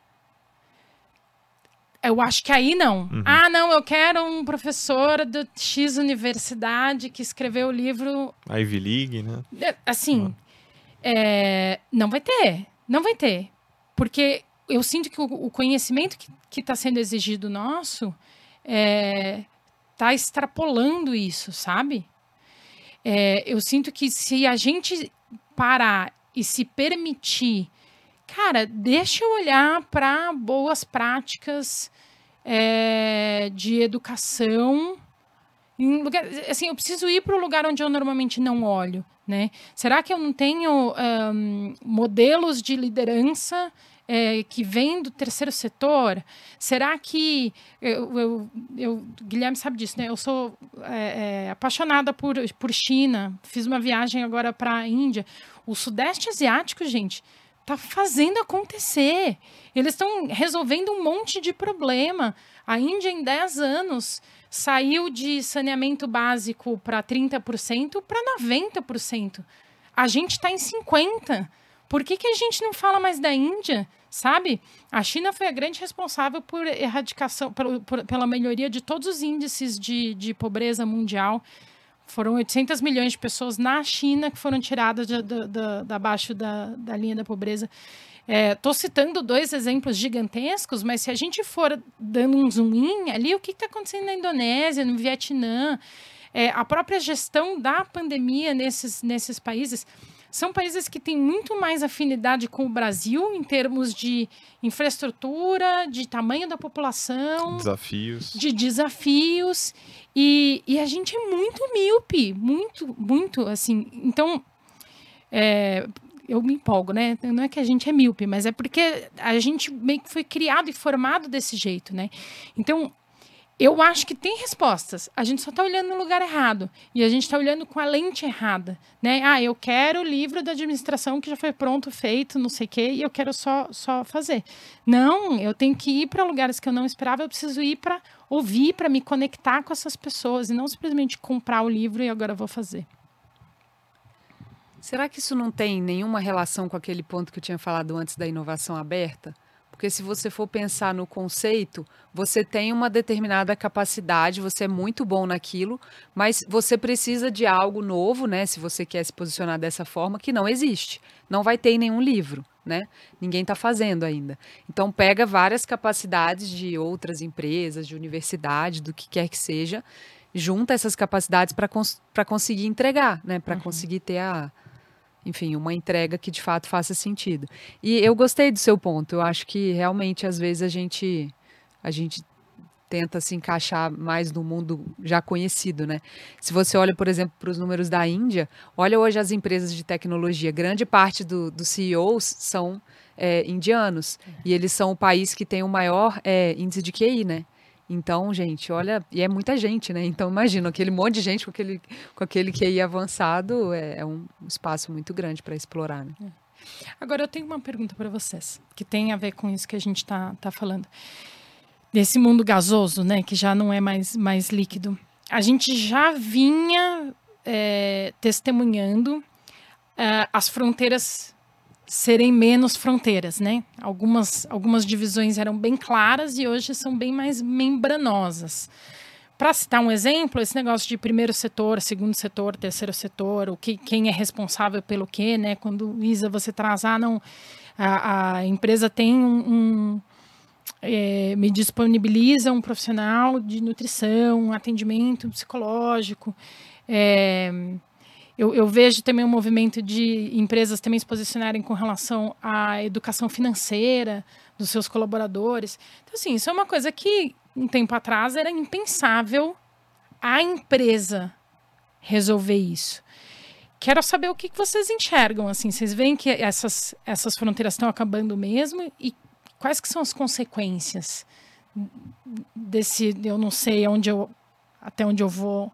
Eu acho que aí não. Não, eu quero um professor da X universidade que escreveu o livro... Ivy League, né? Assim, não vai ter. Não vai ter. Porque eu sinto que o conhecimento que está sendo exigido nosso está extrapolando isso, sabe? Eu sinto que se a gente parar e se permitir... Cara, deixa eu olhar para boas práticas de educação Em lugar, assim, eu preciso ir para o lugar onde eu normalmente não olho, né? Será que eu não tenho modelos de liderança que vêm do terceiro setor? Será que... Guilherme sabe disso, né? Eu sou apaixonada por China. Fiz uma viagem agora para a Índia. O Sudeste Asiático, gente, está fazendo acontecer. Eles estão resolvendo um monte de problema. A Índia, em 10 anos, saiu de saneamento básico para 30% para 90%. A gente está em 50%. Por que a gente não fala mais da Índia, sabe? A China foi a grande responsável por erradicação, pela melhoria de todos os índices de pobreza mundial. Foram 800 milhões de pessoas na China que foram tiradas abaixo da linha da pobreza. Estou citando 2 exemplos gigantescos, mas se a gente for dando um zoom in ali, o que está acontecendo na Indonésia, no Vietnã, a própria gestão da pandemia nesses países, são países que têm muito mais afinidade com o Brasil em termos de infraestrutura, de tamanho da população, de desafios, e a gente é muito míope, muito, assim. Então, eu me empolgo, né? Não é que a gente é míope, mas é porque a gente meio que foi criado e formado desse jeito, né? Então, eu acho que tem respostas. A gente só está olhando no lugar errado. E a gente está olhando com a lente errada, né? Eu quero o livro da administração que já foi pronto, feito, não sei o quê, e eu quero só fazer. Não, eu tenho que ir para lugares que eu não esperava, eu preciso ir para ouvir, para me conectar com essas pessoas, e não simplesmente comprar o livro e agora vou fazer. Será que isso não tem nenhuma relação com aquele ponto que eu tinha falado antes da inovação aberta? Porque se você for pensar no conceito, você tem uma determinada capacidade, você é muito bom naquilo, mas você precisa de algo novo, né? Se você quer se posicionar dessa forma, que não existe. Não vai ter em nenhum livro, né? Ninguém está fazendo ainda. Então, pega várias capacidades de outras empresas, de universidade, do que quer que seja, junta essas capacidades para conseguir entregar, né? Para conseguir ter enfim, uma entrega que de fato faça sentido. E eu gostei do seu ponto. Eu acho que realmente, às vezes, a gente tenta se encaixar mais no mundo já conhecido, né? Se você olha, por exemplo, para os números da Índia, olha hoje as empresas de tecnologia. Grande parte dos CEOs são indianos. E eles são o país que tem o maior índice de QI, né? Então, gente, olha, e é muita gente, né? Então, imagina, aquele monte de gente com aquele QI avançado é um espaço muito grande para explorar, né? Agora, eu tenho uma pergunta para vocês, que tem a ver com isso que a gente tá falando. Desse mundo gasoso, né, que já não é mais líquido. A gente já vinha testemunhando as fronteiras serem menos fronteiras, né? Algumas divisões eram bem claras e hoje são bem mais membranosas. Para citar um exemplo, esse negócio de primeiro setor, segundo setor, terceiro setor, quem é responsável pelo quê, né? Quando, Isa, você traz, a empresa tem me disponibiliza um profissional de nutrição, um atendimento psicológico, Eu vejo também um movimento de empresas também se posicionarem com relação à educação financeira dos seus colaboradores. Então, assim, isso é uma coisa que, um tempo atrás, era impensável a empresa resolver isso. Quero saber o que vocês enxergam. Assim, vocês veem que essas fronteiras estão acabando mesmo? E quais que são as consequências desse, eu não sei até onde eu vou...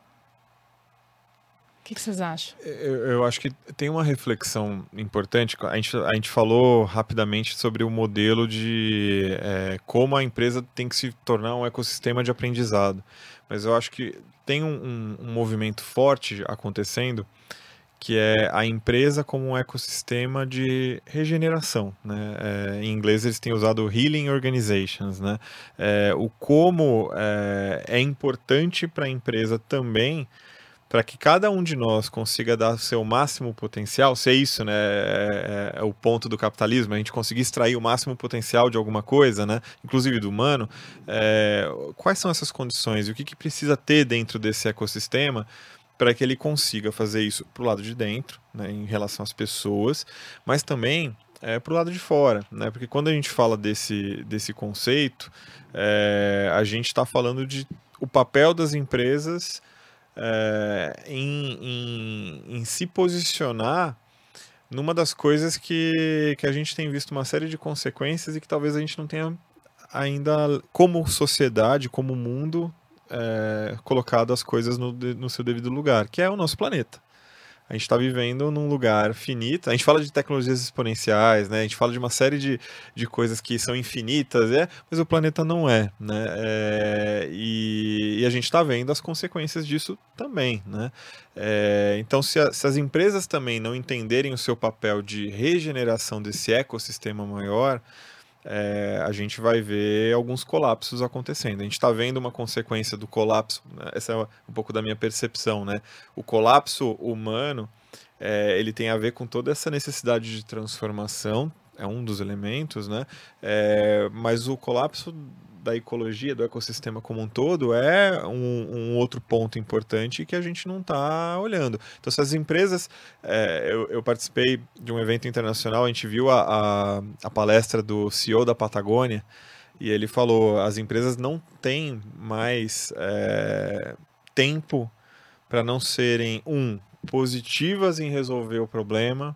O que vocês acham? Eu acho que tem uma reflexão importante. A gente falou rapidamente sobre o modelo de como a empresa tem que se tornar um ecossistema de aprendizado. Mas eu acho que tem um movimento forte acontecendo, que é a empresa como um ecossistema de regeneração, né? Em inglês eles têm usado Healing Organizations, né? O como é importante para a empresa também, para que cada um de nós consiga dar o seu máximo potencial, se é isso, né, é o ponto do capitalismo, a gente conseguir extrair o máximo potencial de alguma coisa, né, inclusive do humano, quais são essas condições e o que precisa ter dentro desse ecossistema para que ele consiga fazer isso para o lado de dentro, né, em relação às pessoas, mas também para o lado de fora, né, porque quando a gente fala desse conceito, a gente está falando de o papel das empresas em se posicionar numa das coisas que a gente tem visto uma série de consequências e que talvez a gente não tenha ainda, como sociedade, como mundo, colocado as coisas no seu devido lugar, que é o nosso planeta. A gente está vivendo num lugar finito. A gente fala de tecnologias exponenciais, né? A gente fala de uma série de coisas que são infinitas, mas o planeta não é, né? E a gente está vendo as consequências disso também, né? Então, se as empresas também não entenderem o seu papel de regeneração desse ecossistema maior, a gente vai ver alguns colapsos acontecendo. A gente está vendo uma consequência do colapso, né? Essa é um pouco da minha percepção, né? O colapso humano, ele tem a ver com toda essa necessidade de transformação, é um dos elementos, né? Mas o colapso da ecologia, do ecossistema como um todo, é um outro ponto importante que a gente não está olhando. Então, se as empresas... eu participei de um evento internacional, a gente viu a palestra do CEO da Patagônia, e ele falou, as empresas não têm mais tempo para não serem, positivas em resolver o problema,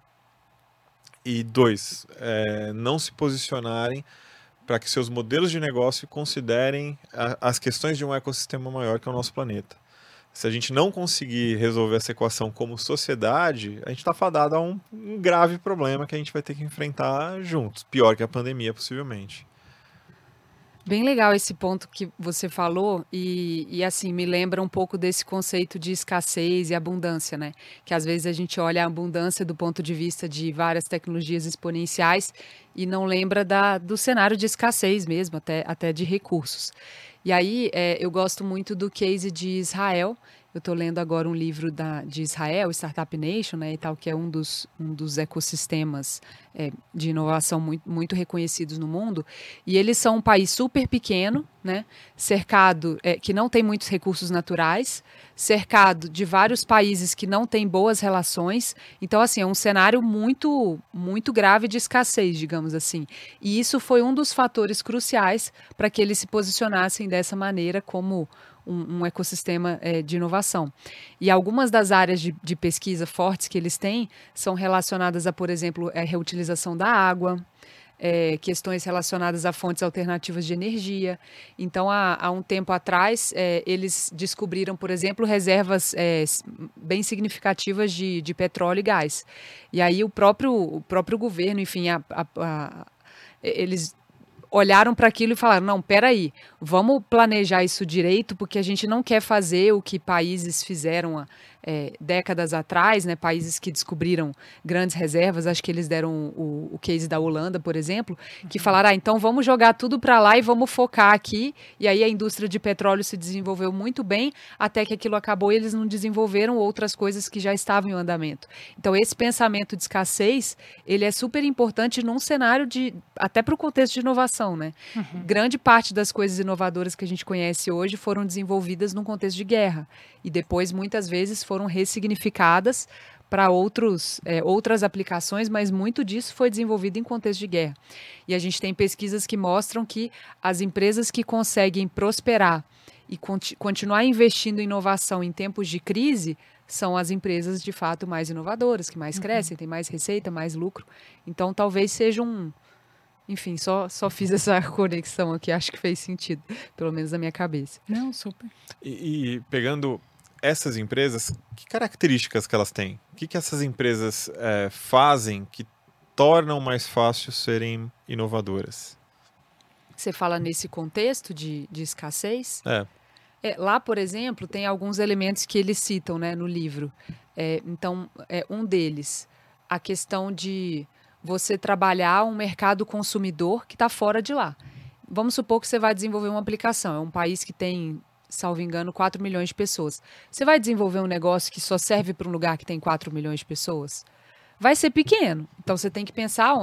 e 2, não se posicionarem para que seus modelos de negócio considerem as questões de um ecossistema maior que é o nosso planeta. Se a gente não conseguir resolver essa equação como sociedade, a gente está fadado a um grave problema que a gente vai ter que enfrentar juntos. Pior que a pandemia, possivelmente. Bem legal esse ponto que você falou e assim, me lembra um pouco desse conceito de escassez e abundância, né? Que às vezes a gente olha a abundância do ponto de vista de várias tecnologias exponenciais e não lembra do cenário de escassez mesmo, até de recursos. E aí, eu gosto muito do case de Israel. Eu estou lendo agora um livro de Israel, Startup Nation, né, e tal, que é um dos ecossistemas de inovação muito reconhecidos no mundo. E eles são um país super pequeno, né, cercado, que não tem muitos recursos naturais, cercado de vários países que não têm boas relações. Então, assim, é um cenário muito, muito grave de escassez, digamos assim. E isso foi um dos fatores cruciais para que eles se posicionassem dessa maneira como um ecossistema de inovação. E algumas das áreas de pesquisa fortes que eles têm são relacionadas a, por exemplo, a reutilização da água, questões relacionadas a fontes alternativas de energia. Então, há um tempo atrás, eles descobriram, por exemplo, reservas bem significativas de petróleo e gás. E aí o próprio governo, enfim, eles olharam para aquilo e falaram, não, peraí, vamos planejar isso direito, porque a gente não quer fazer o que países fizeram décadas atrás, né, países que descobriram grandes reservas, acho que eles deram o case da Holanda, por exemplo, que falaram, então vamos jogar tudo para lá e vamos focar aqui, e aí a indústria de petróleo se desenvolveu muito bem, até que aquilo acabou e eles não desenvolveram outras coisas que já estavam em andamento. Então esse pensamento de escassez, ele é super importante num cenário até para o contexto de inovação, né? Grande parte das coisas inovadoras que a gente conhece hoje foram desenvolvidas num contexto de guerra, e depois muitas vezes foram ressignificadas para outras aplicações, mas muito disso foi desenvolvido em contexto de guerra. E a gente tem pesquisas que mostram que as empresas que conseguem prosperar e continuar investindo em inovação em tempos de crise são as empresas, de fato, mais inovadoras, que mais crescem, têm mais receita, mais lucro. Então, talvez seja Enfim, só fiz essa conexão aqui, acho que fez sentido, pelo menos na minha cabeça. Não, super. E pegando essas empresas, que características que elas têm? O que essas empresas fazem que tornam mais fácil serem inovadoras? Você fala nesse contexto de escassez? Lá, por exemplo, tem alguns elementos que eles citam, né, no livro. Então, um deles, a questão de você trabalhar um mercado consumidor que está fora de lá. Vamos supor que você vai desenvolver uma aplicação. É um país que tem, salvo engano, 4 milhões de pessoas. Você vai desenvolver um negócio que só serve para um lugar que tem 4 milhões de pessoas? Vai ser pequeno. Então, você tem que pensar onde?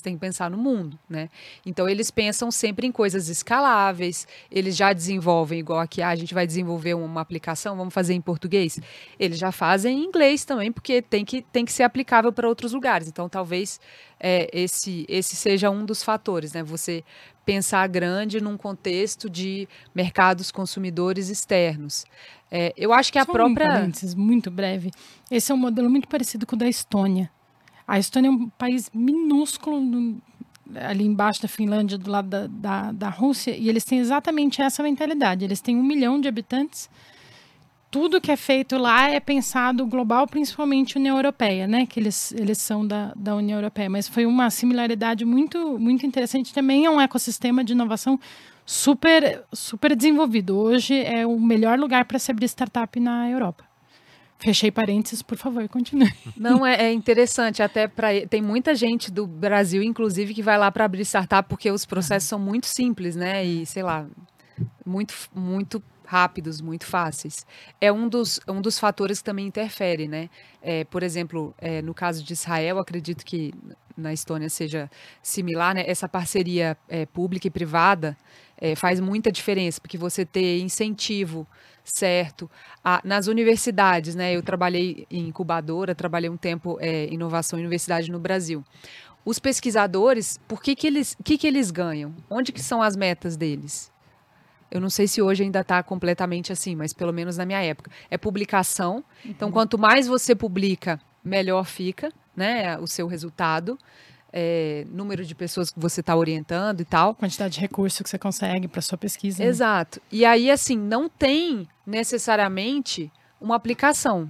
Você tem que pensar no mundo, né? Então, eles pensam sempre em coisas escaláveis, eles já desenvolvem, igual aqui, a gente vai desenvolver uma aplicação, vamos fazer em português? Eles já fazem em inglês também, porque tem que ser aplicável para outros lugares. Então, talvez esse seja um dos fatores, né? Você pensar grande num contexto de mercados consumidores externos. Eu acho que a própria... Um parênteses muito breve. Esse é um modelo muito parecido com o da Estônia. A Estônia é um país minúsculo, ali embaixo da Finlândia, do lado da Rússia, e eles têm exatamente essa mentalidade. Eles têm 1 milhão de habitantes. Tudo que é feito lá é pensado global, principalmente União Europeia, né? Que eles são da União Europeia. Mas foi uma similaridade muito, muito interessante. Também é um ecossistema de inovação super, super desenvolvido. Hoje é o melhor lugar para se abrir startup na Europa. Fechei parênteses, por favor, continue. Não, é interessante, até tem muita gente do Brasil, inclusive, que vai lá para abrir startup porque os processos são muito simples, né? E, sei lá, muito, muito rápidos, muito fáceis. É um dos fatores que também interfere, né? Por exemplo, no caso de Israel, acredito que na Estônia seja similar, né? Essa parceria pública e privada faz muita diferença, porque você ter incentivo certo. Nas universidades, né? Eu trabalhei em incubadora, trabalhei um tempo em inovação e universidade no Brasil. Os pesquisadores, por que eles ganham? Onde que são as metas deles? Eu não sei se hoje ainda está completamente assim, mas pelo menos na minha época. É publicação. Então, quanto mais você publica, melhor fica, né, o seu resultado. Número de pessoas que você está orientando e tal. Quantidade de recurso que você consegue para sua pesquisa. Exato. Né? E aí, assim, não tem necessariamente uma aplicação.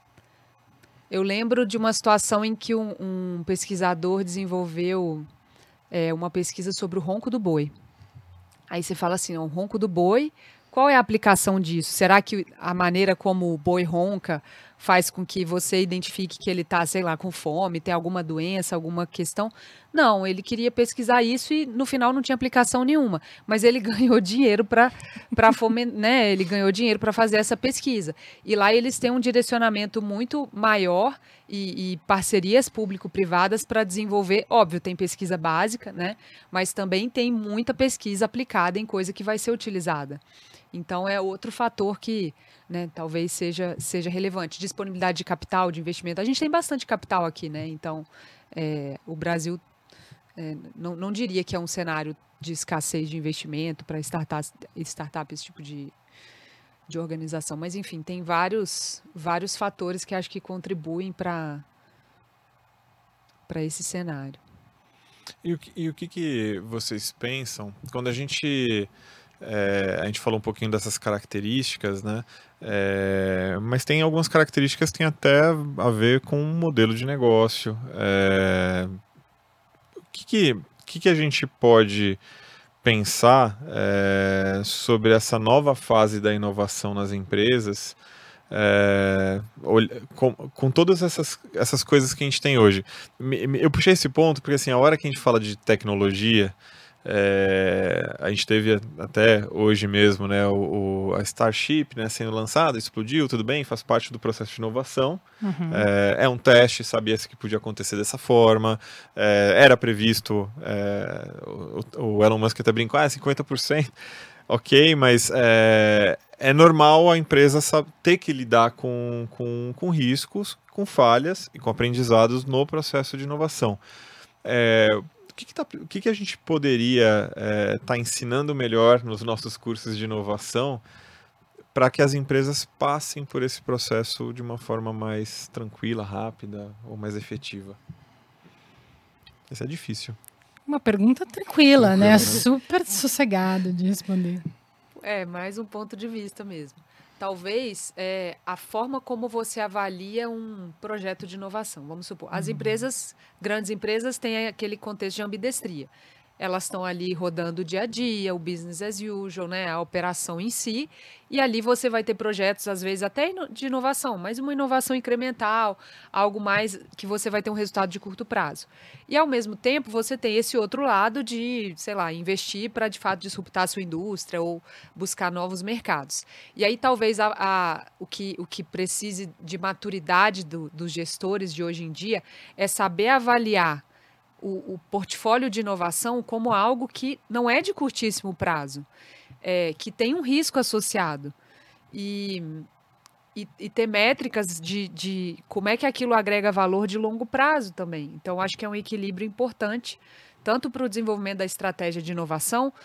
Eu lembro de uma situação em que um pesquisador desenvolveu uma pesquisa sobre o ronco do boi. Aí você fala assim, o ronco do boi, qual é a aplicação disso? Será que a maneira como o boi ronca faz com que você identifique que ele está, sei lá, com fome, tem alguma doença, alguma questão? Não, ele queria pesquisar isso e no final não tinha aplicação nenhuma. Mas ele ganhou dinheiro para fomentar, né? Ele ganhou dinheiro para fazer essa pesquisa. E lá eles têm um direcionamento muito maior e parcerias público-privadas para desenvolver, óbvio, tem pesquisa básica, né? Mas também tem muita pesquisa aplicada em coisa que vai ser utilizada. Então, é outro fator que, né, talvez seja relevante. Disponibilidade de capital, de investimento. A gente tem bastante capital aqui, né? Então, o Brasil, não diria que é um cenário de escassez de investimento para startup, esse tipo de organização. Mas, enfim, tem vários fatores que acho que contribuem para esse cenário. E o que vocês pensam quando a gente falou um pouquinho dessas características, né? Mas tem algumas características que têm até a ver com o modelo de negócio. O que a gente pode pensar sobre essa nova fase da inovação nas empresas, com todas essas coisas que a gente tem hoje? Eu puxei esse ponto porque, assim, a hora que a gente fala de tecnologia, a gente teve até hoje mesmo, né, a Starship, né, sendo lançada, explodiu, tudo bem, faz parte do processo de inovação. É um teste, sabia-se que podia acontecer dessa forma, era previsto, o Elon Musk até brincou, 50%, ok, mas é normal a empresa ter que lidar com riscos, com falhas e com aprendizados no processo de inovação. O que a gente poderia estar ensinando melhor nos nossos cursos de inovação para que as empresas passem por esse processo de uma forma mais tranquila, rápida ou mais efetiva? Isso é difícil. Uma pergunta tranquila, né? Super sossegado de responder. Mais um ponto de vista mesmo. Talvez a forma como você avalia um projeto de inovação. Vamos supor, as empresas, grandes empresas, têm aquele contexto de ambidestria. Elas estão ali rodando o dia a dia, o business as usual, né, a operação em si, e ali você vai ter projetos, às vezes, até de inovação, mas uma inovação incremental, algo mais que você vai ter um resultado de curto prazo. E, ao mesmo tempo, você tem esse outro lado de, sei lá, investir para, de fato, disruptar a sua indústria ou buscar novos mercados. E aí, talvez, o que precise de maturidade dos gestores de hoje em dia é saber avaliar o portfólio de inovação como algo que não é de curtíssimo prazo, que tem um risco associado. E ter métricas de como é que aquilo agrega valor de longo prazo também. Então, acho que é um equilíbrio importante, tanto para o desenvolvimento da estratégia de inovação,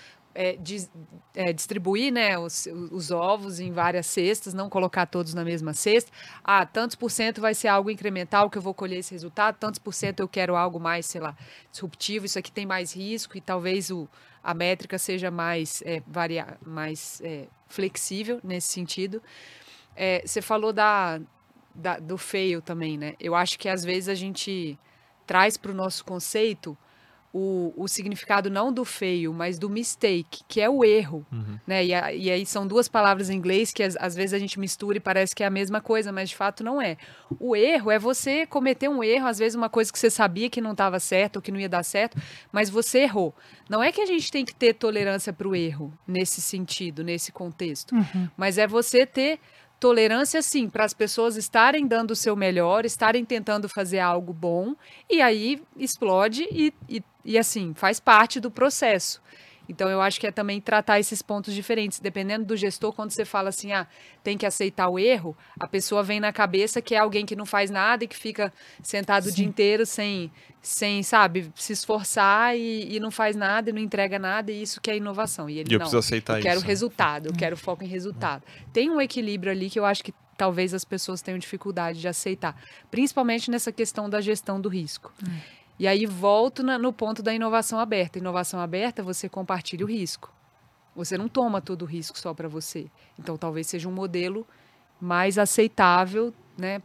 distribuir, né, os ovos em várias cestas, não colocar todos na mesma cesta. Tantos por cento vai ser algo incremental que eu vou colher esse resultado, tantos por cento eu quero algo mais, sei lá, disruptivo, isso aqui tem mais risco e talvez a métrica seja mais, mais flexível nesse sentido. Você falou do fail também, né? Eu acho que às vezes a gente traz para o nosso conceito o significado não do fail, mas do mistake, que é o erro. Né? E aí são duas palavras em inglês que às vezes a gente mistura e parece que é a mesma coisa, mas de fato não é. O erro é você cometer um erro, às vezes uma coisa que você sabia que não estava certo ou que não ia dar certo, mas você errou. Não é que a gente tem que ter tolerância para o erro nesse sentido, nesse contexto, mas é você ter tolerância, sim, para as pessoas estarem dando o seu melhor, estarem tentando fazer algo bom, e aí explode e assim, faz parte do processo. Então, eu acho que é também tratar esses pontos diferentes. Dependendo do gestor, quando você fala assim, tem que aceitar o erro, a pessoa vem na cabeça que é alguém que não faz nada e que fica sentado o dia inteiro sem, sabe, se esforçar e não faz nada e não entrega nada, e isso que é inovação. E ele, eu preciso aceitar isso. Eu quero resultado, eu quero foco em resultado. Tem um equilíbrio ali que eu acho que talvez as pessoas tenham dificuldade de aceitar, principalmente nessa questão da gestão do risco. E aí volto no ponto da inovação aberta. Inovação aberta, você compartilha o risco. Você não toma todo o risco só para você. Então, talvez seja um modelo mais aceitável, né,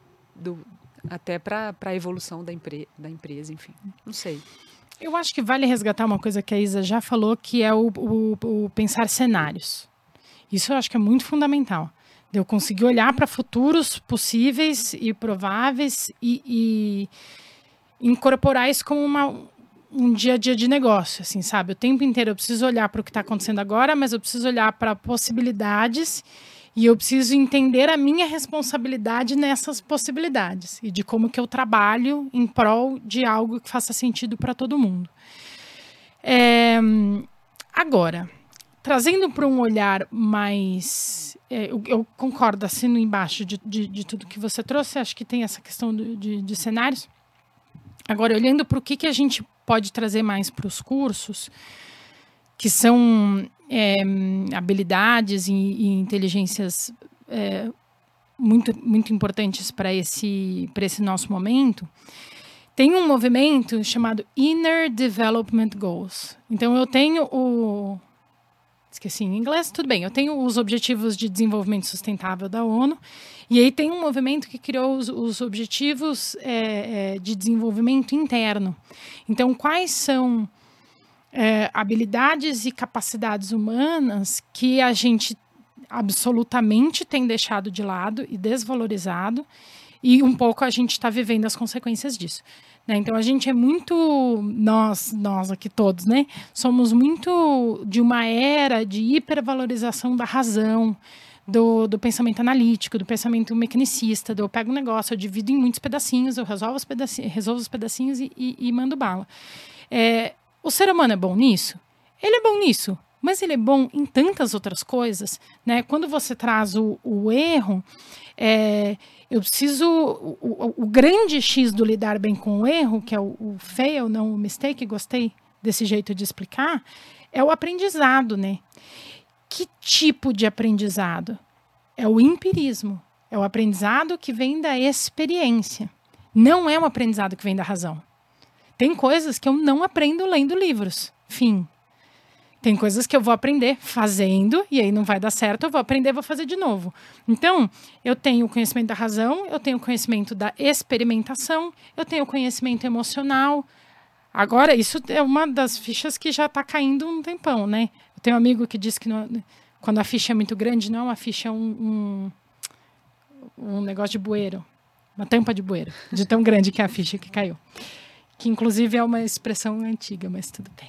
até para a evolução da empresa, enfim. Não sei. Eu acho que vale resgatar uma coisa que a Isa já falou, que é o pensar cenários. Isso eu acho que é muito fundamental. De eu conseguir olhar para futuros possíveis e prováveis e incorporar isso como um dia a dia de negócio, assim, sabe? O tempo inteiro eu preciso olhar para o que está acontecendo agora, mas eu preciso olhar para possibilidades e eu preciso entender a minha responsabilidade nessas possibilidades e de como que eu trabalho em prol de algo que faça sentido para todo mundo. Agora, trazendo para um olhar mais... eu concordo, assino embaixo de tudo que você trouxe, acho que tem essa questão de cenários. Agora, olhando para o que a gente pode trazer mais para os cursos, que são habilidades e inteligências muito, muito importantes para esse nosso momento, tem um movimento chamado Inner Development Goals. Então, eu tenho esqueci em inglês, tudo bem. Eu tenho os Objetivos de Desenvolvimento Sustentável da ONU, e aí tem um movimento que criou os Objetivos de Desenvolvimento Interno. Então, quais são habilidades e capacidades humanas que a gente absolutamente tem deixado de lado e desvalorizado, e um pouco a gente está vivendo as consequências disso. Né? Então, a gente é muito, nós aqui todos, né? Somos muito de uma era de hipervalorização da razão, do pensamento analítico, do pensamento mecanicista, eu pego um negócio, eu divido em muitos pedacinhos, eu resolvo os pedacinhos e mando bala. O ser humano é bom nisso? Ele é bom nisso, mas ele é bom em tantas outras coisas. Né? Quando você traz o erro... eu preciso... O grande X do lidar bem com o erro, que é o fail, não o mistake, gostei desse jeito de explicar, é o aprendizado, né? Que tipo de aprendizado? É o empirismo. É o aprendizado que vem da experiência. Não é um aprendizado que vem da razão. Tem coisas que eu não aprendo lendo livros. Fim. Tem coisas que eu vou aprender fazendo, e aí não vai dar certo, eu vou aprender e vou fazer de novo. Então, eu tenho o conhecimento da razão, eu tenho o conhecimento da experimentação, eu tenho o conhecimento emocional. Agora, isso é uma das fichas que já está caindo um tempão, né? Eu tenho um amigo que diz que quando a ficha é muito grande, não é uma ficha, é um negócio de bueiro, uma tampa de bueiro, de tão grande que é a ficha que caiu. Que, inclusive, é uma expressão antiga, mas tudo bem.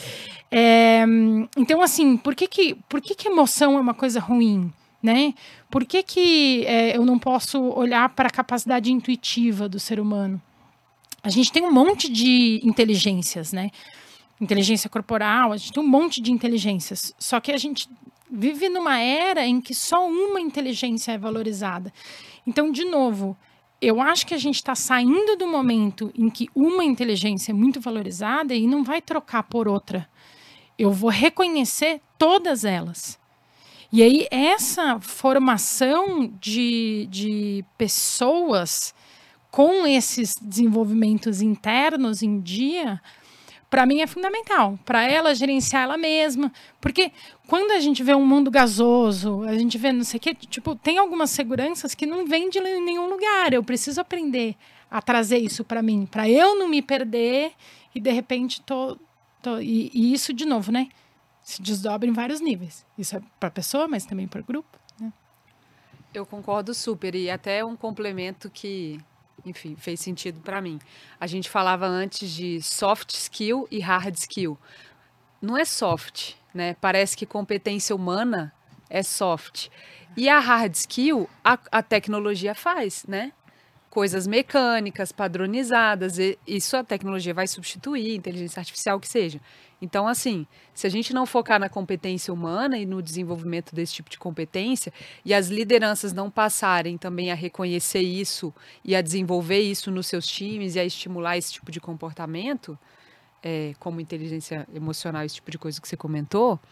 Então, assim, por que emoção é uma coisa ruim? Né? Por que eu não posso olhar para a capacidade intuitiva do ser humano? a gente tem um monte de inteligências, né? Inteligência corporal, a gente tem um monte de inteligências. Só que a gente vive numa era em que só uma inteligência é valorizada. Então, de novo, eu acho que a gente está saindo do momento em que uma inteligência é muito valorizada e não vai trocar por outra. Eu vou reconhecer todas elas. E aí, essa formação de pessoas com esses desenvolvimentos internos em dia, para mim é fundamental, para ela gerenciar ela mesma, porque quando a gente vê um mundo gasoso, a gente vê não sei o quê, tipo, tem algumas seguranças que não vêm de nenhum lugar, eu preciso aprender a trazer isso para mim, para eu não me perder e de repente e isso de novo, né, se desdobra em vários níveis, isso é para pessoa, mas também para grupo, né? Eu concordo super, e até um complemento que, enfim, fez sentido para mim. A gente falava antes de soft skill e hard skill. Não é soft, né? Parece que competência humana é soft. E a hard skill, a tecnologia faz, né? Coisas mecânicas, padronizadas, isso a tecnologia vai substituir, inteligência artificial, o que seja. Então, assim, se a gente não focar na competência humana e no desenvolvimento desse tipo de competência, e as lideranças não passarem também a reconhecer isso e a desenvolver isso nos seus times e a estimular esse tipo de comportamento, como inteligência emocional, esse tipo de coisa que você comentou,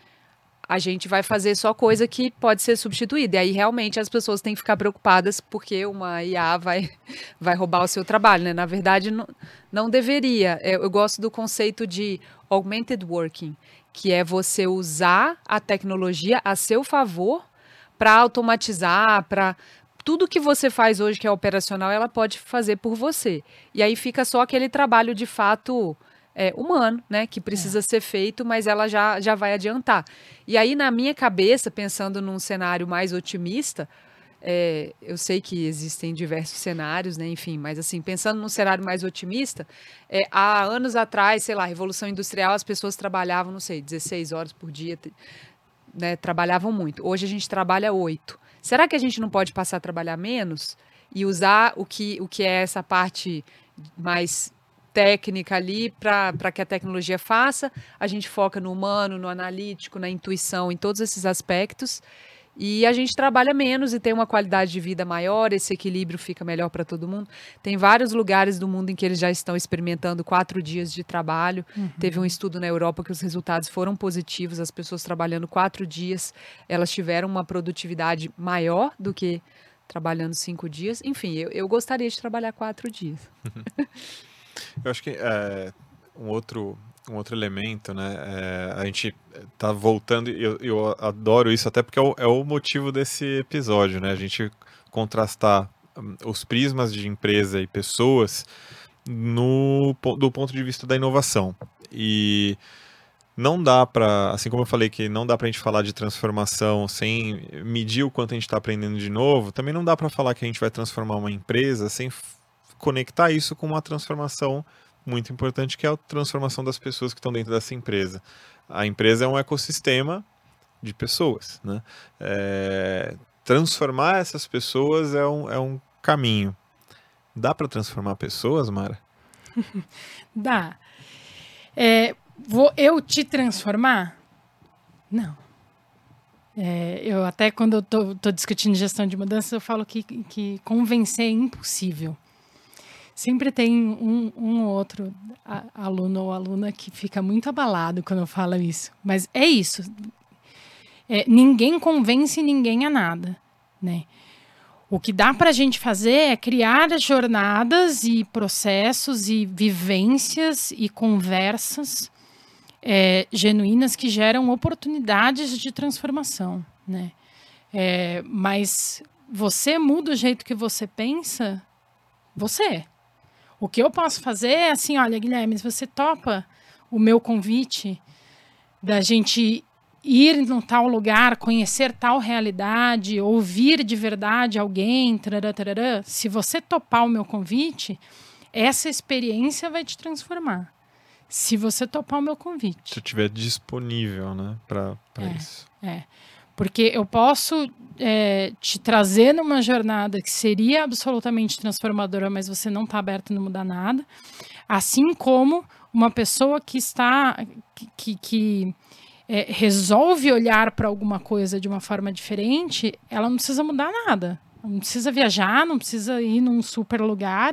a gente vai fazer só coisa que pode ser substituída. E aí, realmente, as pessoas têm que ficar preocupadas porque uma IA vai roubar o seu trabalho, né? Na verdade, não deveria. Eu gosto do conceito de augmented working, que é você usar a tecnologia a seu favor para automatizar, para tudo que você faz hoje que é operacional, ela pode fazer por você. E aí fica só aquele trabalho de fato humano, né, que precisa ser feito, mas ela já vai adiantar. E aí, na minha cabeça, pensando num cenário mais otimista, eu sei que existem diversos cenários, né, enfim, mas assim, pensando num cenário mais otimista, há anos atrás, sei lá, Revolução Industrial, as pessoas trabalhavam, não sei, 16 horas por dia, né, trabalhavam muito. Hoje a gente trabalha 8. Será que a gente não pode passar a trabalhar menos e usar o que é essa parte mais técnica ali para que a tecnologia faça? A gente foca no humano, no analítico, na intuição, em todos esses aspectos, e a gente trabalha menos e tem uma qualidade de vida maior, esse equilíbrio fica melhor para todo mundo. Tem vários lugares do mundo em que eles já estão experimentando 4 dias de trabalho. Teve um estudo na Europa que os resultados foram positivos, as pessoas trabalhando 4 dias, elas tiveram uma produtividade maior do que trabalhando 5 dias. Enfim, eu gostaria de trabalhar 4 dias. Eu acho que um outro elemento, né? A gente tá voltando, eu adoro isso, até porque é o motivo desse episódio, né? A gente contrastar os prismas de empresa e pessoas do ponto de vista da inovação. E não dá para, assim como eu falei que não dá para a gente falar de transformação sem medir o quanto a gente está aprendendo de novo, também não dá para falar que a gente vai transformar uma empresa sem conectar isso com uma transformação muito importante, que é a transformação das pessoas que estão dentro dessa empresa. A empresa é um ecossistema de pessoas, né? Transformar essas pessoas é um caminho. Dá para transformar pessoas, Mara? Dá. Vou eu te transformar? Não. Eu até quando eu tô discutindo gestão de mudança, eu falo que convencer é impossível. Sempre tem um ou outro aluno ou aluna que fica muito abalado quando eu falo isso. Mas é isso. Ninguém convence ninguém a nada, né? O que dá para a gente fazer é criar jornadas e processos e vivências e conversas genuínas que geram oportunidades de transformação, né? Mas você muda o jeito que você pensa, você. O que eu posso fazer é assim, olha, Guilherme, se você topa o meu convite da gente ir num tal lugar, conhecer tal realidade, ouvir de verdade alguém, tarará, tarará, se você topar o meu convite, essa experiência vai te transformar. Se você topar o meu convite. Se eu estiver disponível, né, para isso. Porque eu posso te trazer numa jornada que seria absolutamente transformadora, mas você não está aberto a não mudar nada. Assim como uma pessoa que resolve olhar para alguma coisa de uma forma diferente, ela não precisa mudar nada. Não precisa viajar, não precisa ir num super lugar.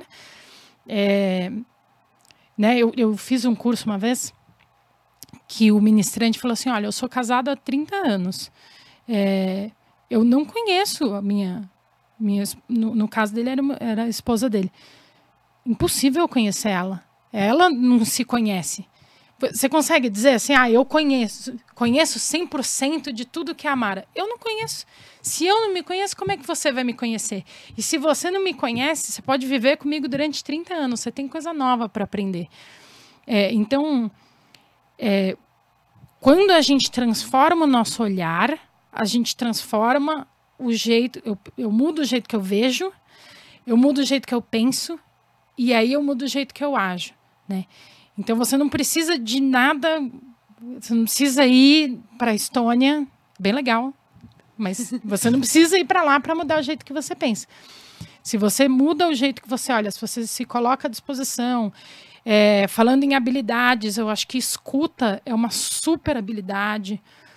Né, eu fiz um curso uma vez que o ministrante falou assim, olha, eu sou casada há 30 anos. Eu não conheço a minha no caso dele, era a esposa dele. Impossível conhecer ela. Ela não se conhece. Você consegue dizer assim, eu conheço 100% de tudo que é a Mara. Eu não conheço. Se eu não me conheço, como é que você vai me conhecer? E se você não me conhece, você pode viver comigo durante 30 anos. Você tem coisa nova para aprender. Então, quando a gente transforma o nosso olhar, a gente transforma o jeito... Eu mudo o jeito que eu vejo, eu mudo o jeito que eu penso, e aí eu mudo o jeito que eu ajo, né? Então, você não precisa de nada, você não precisa ir para a Estônia, bem legal, mas você não precisa ir para lá para mudar o jeito que você pensa. Se você muda o jeito que você olha, se você se coloca à disposição, falando em habilidades, eu acho que escuta é uma super habilidade,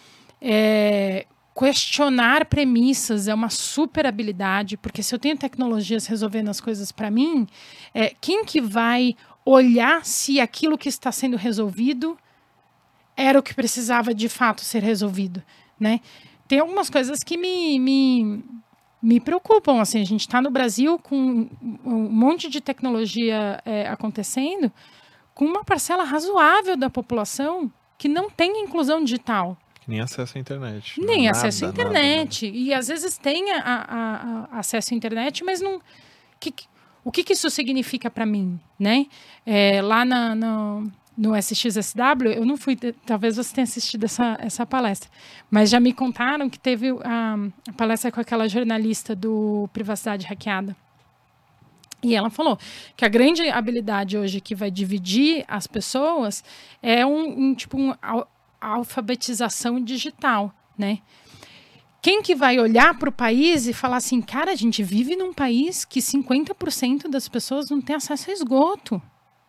questionar premissas é uma super habilidade, porque se eu tenho tecnologias resolvendo as coisas para mim, quem que vai olhar se aquilo que está sendo resolvido era o que precisava de fato ser resolvido, né? Tem algumas coisas que me preocupam, assim, a gente está no Brasil com um monte de tecnologia acontecendo, com uma parcela razoável da população que não tem inclusão digital. Nem acesso à internet. Nem acesso à internet. Nada. E às vezes tem acesso à internet, mas não... O que isso significa para mim, né? Lá no SXSW, eu não fui... Talvez você tenha assistido essa palestra. Mas já me contaram que teve a palestra com aquela jornalista do Privacidade Hackeada. E ela falou que a grande habilidade hoje que vai dividir as pessoas é a alfabetização digital, né? Quem que vai olhar para o país e falar assim, cara, a gente vive num país que 50% das pessoas não tem acesso a esgoto.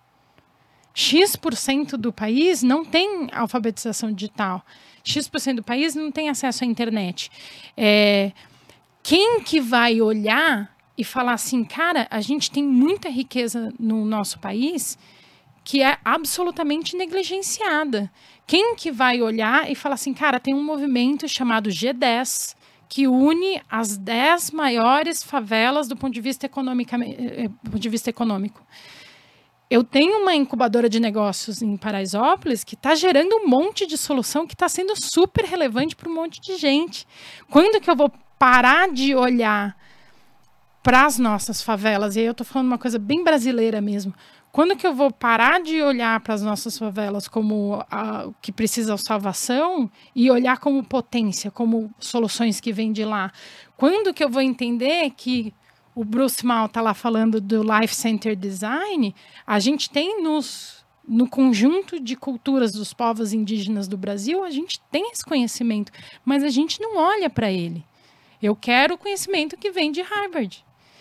X% do país não tem alfabetização digital. X% do país não tem acesso à internet. Quem que vai olhar e falar assim, cara, a gente tem muita riqueza no nosso país que é absolutamente negligenciada. Quem que vai olhar e falar assim, cara, tem um movimento chamado G10 que une as 10 maiores favelas do ponto de vista econômico. Eu tenho uma incubadora de negócios em Paraisópolis que está gerando um monte de solução que está sendo super relevante para um monte de gente. Quando que eu vou parar de olhar para as nossas favelas? E aí eu estou falando uma coisa bem brasileira mesmo. Quando que eu vou parar de olhar para as nossas favelas como que precisa de salvação e olhar como potência, como soluções que vêm de lá? Quando que eu vou entender que o Bruce Mal está lá falando do Life Center Design, a gente tem no conjunto de culturas dos povos indígenas do Brasil, a gente tem esse conhecimento, mas a gente não olha para ele. Eu quero o conhecimento que vem de Harvard.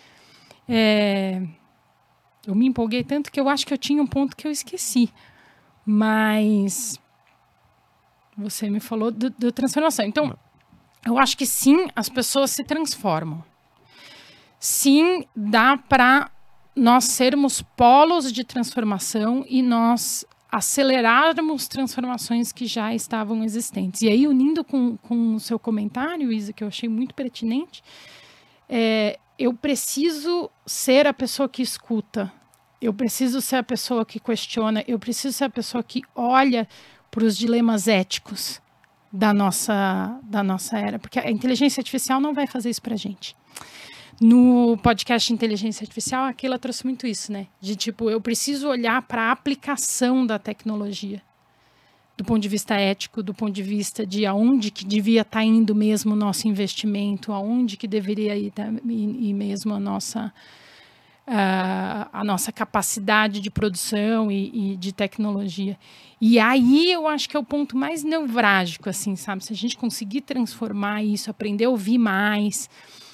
Eu me empolguei tanto que eu acho que eu tinha um ponto que eu esqueci. Mas você me falou do transformação. Então, eu acho que sim, as pessoas se transformam. Sim, dá para nós sermos polos de transformação e nós acelerarmos transformações que já estavam existentes. E aí, unindo com o seu comentário, Isa, que eu achei muito pertinente, eu preciso ser a pessoa que escuta, eu preciso ser a pessoa que questiona, eu preciso ser a pessoa que olha para os dilemas éticos da nossa era, porque a inteligência artificial não vai fazer isso para a gente. No podcast Inteligência Artificial, a Keila trouxe muito isso, né? De tipo, eu preciso olhar para a aplicação da tecnologia, do ponto de vista ético, do ponto de vista de aonde que devia estar indo mesmo o nosso investimento, aonde que deveria ir mesmo a nossa a nossa capacidade de produção e de tecnologia. E aí eu acho que é o ponto mais nevrálgico, assim, sabe? Se a gente conseguir transformar isso, aprender a ouvir mais,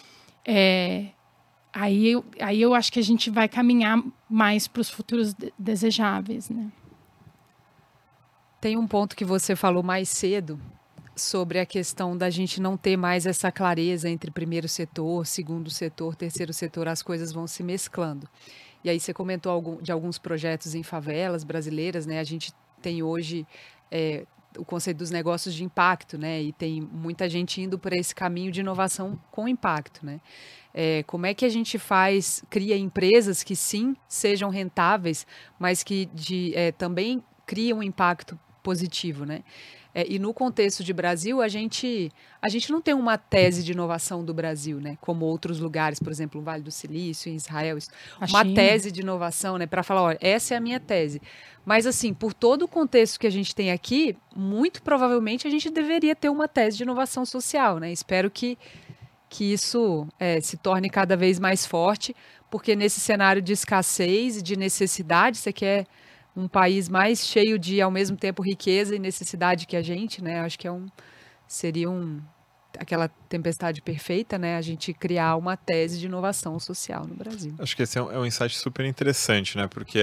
aí eu acho que a gente vai caminhar mais para os futuros desejáveis, né? Tem um ponto que você falou mais cedo sobre a questão da gente não ter mais essa clareza entre primeiro setor, segundo setor, terceiro setor, as coisas vão se mesclando. E aí você comentou de alguns projetos em favelas brasileiras, né? A gente tem hoje o conceito dos negócios de impacto, né? E tem muita gente indo por esse caminho de inovação com impacto, né? Como é que a gente cria empresas que sim sejam rentáveis, mas que também criam um impacto positivo, né? E no contexto de Brasil, a gente não tem uma tese de inovação do Brasil, né? Como outros lugares, por exemplo, o Vale do Silício, em Israel, uma tese de inovação, né? Para falar, olha, essa é a minha tese. Mas, assim, por todo o contexto que a gente tem aqui, muito provavelmente a gente deveria ter uma tese de inovação social, né? Espero que isso se torne cada vez mais forte, porque nesse cenário de escassez e de necessidade, você quer um país mais cheio de, ao mesmo tempo, riqueza e necessidade que a gente, né? Acho que seria aquela tempestade perfeita, né? A gente criar uma tese de inovação social no Brasil. Acho que esse é um insight super interessante, né? Porque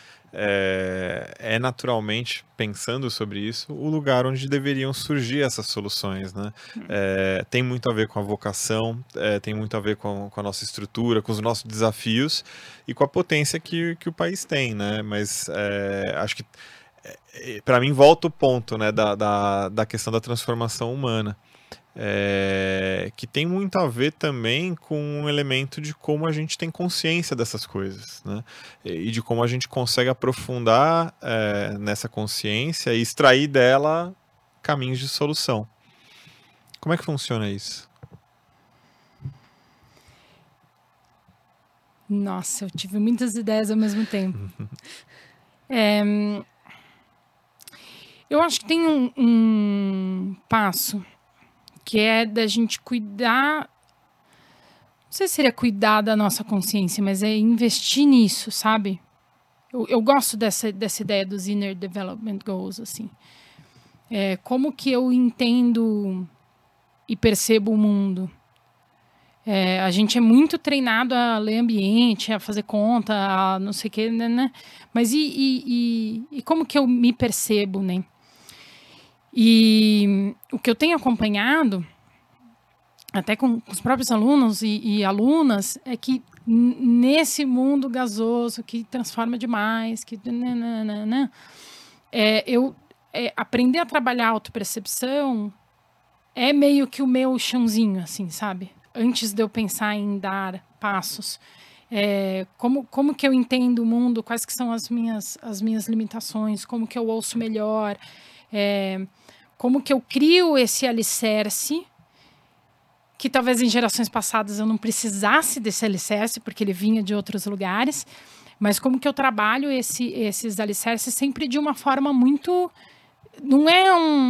é naturalmente, pensando sobre isso, o lugar onde deveriam surgir essas soluções, né? Tem muito a ver com a vocação, tem muito a ver com a nossa estrutura, com os nossos desafios e com a potência que o país tem, né? Mas acho que, para mim, volta o ponto, né, da questão da transformação humana. Que tem muito a ver também com um elemento de como a gente tem consciência dessas coisas, né? E de como a gente consegue aprofundar nessa consciência e extrair dela caminhos de solução. Como é que funciona isso? Nossa, eu tive muitas ideias ao mesmo tempo. Eu acho que tem um passo que é da gente cuidar, não sei se seria cuidar da nossa consciência, mas é investir nisso, sabe? Eu gosto dessa ideia dos Inner Development Goals, assim. Como que eu entendo e percebo o mundo? A gente é muito treinado a ler ambiente, a fazer conta, a não sei o que, né? Mas e como que eu me percebo, né? E o que eu tenho acompanhado, até com os próprios alunos e alunas, é que nesse mundo gasoso que transforma demais, que aprender a trabalhar a autopercepção é meio que o meu chãozinho, assim, sabe? Antes de eu pensar em dar passos. Como que eu entendo o mundo, quais que são as minhas limitações, como que eu ouço melhor, como que eu crio esse alicerce, que talvez em gerações passadas eu não precisasse desse alicerce, porque ele vinha de outros lugares, mas como que eu trabalho esses alicerces sempre de uma forma muito... Não é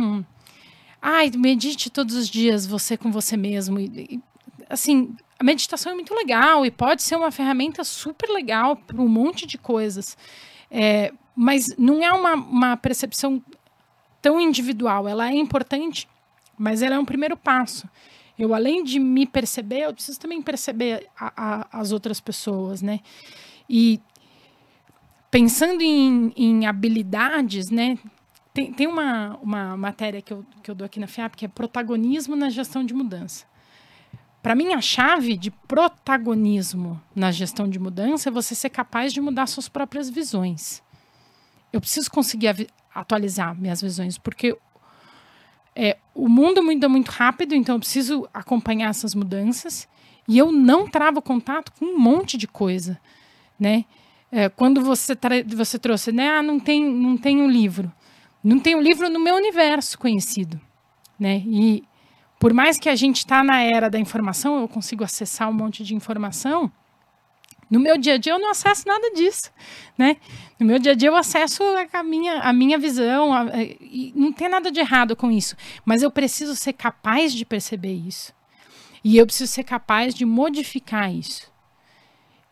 medite todos os dias você com você mesmo. Assim, a meditação é muito legal e pode ser uma ferramenta super legal para um monte de coisas. Mas não é uma percepção tão individual. Ela é importante, mas ela é um primeiro passo. Eu, além de me perceber, eu preciso também perceber as outras pessoas, né? E pensando em habilidades, né? Tem uma matéria que eu dou aqui na FIAP, que é protagonismo na gestão de mudança. Para mim, a chave de protagonismo na gestão de mudança é você ser capaz de mudar suas próprias visões. Eu preciso conseguir atualizar minhas visões, porque o mundo muda muito rápido, então eu preciso acompanhar essas mudanças e eu não travo contato com um monte de coisa, né? Quando você trouxe, né? Não tem um livro. Não tem um livro no meu universo conhecido, né? E por mais que a gente está na era da informação, eu consigo acessar um monte de informação, no meu dia a dia eu não acesso nada disso, né? No meu dia a dia eu acesso a minha visão, e não tem nada de errado com isso, mas eu preciso ser capaz de perceber isso. E eu preciso ser capaz de modificar isso.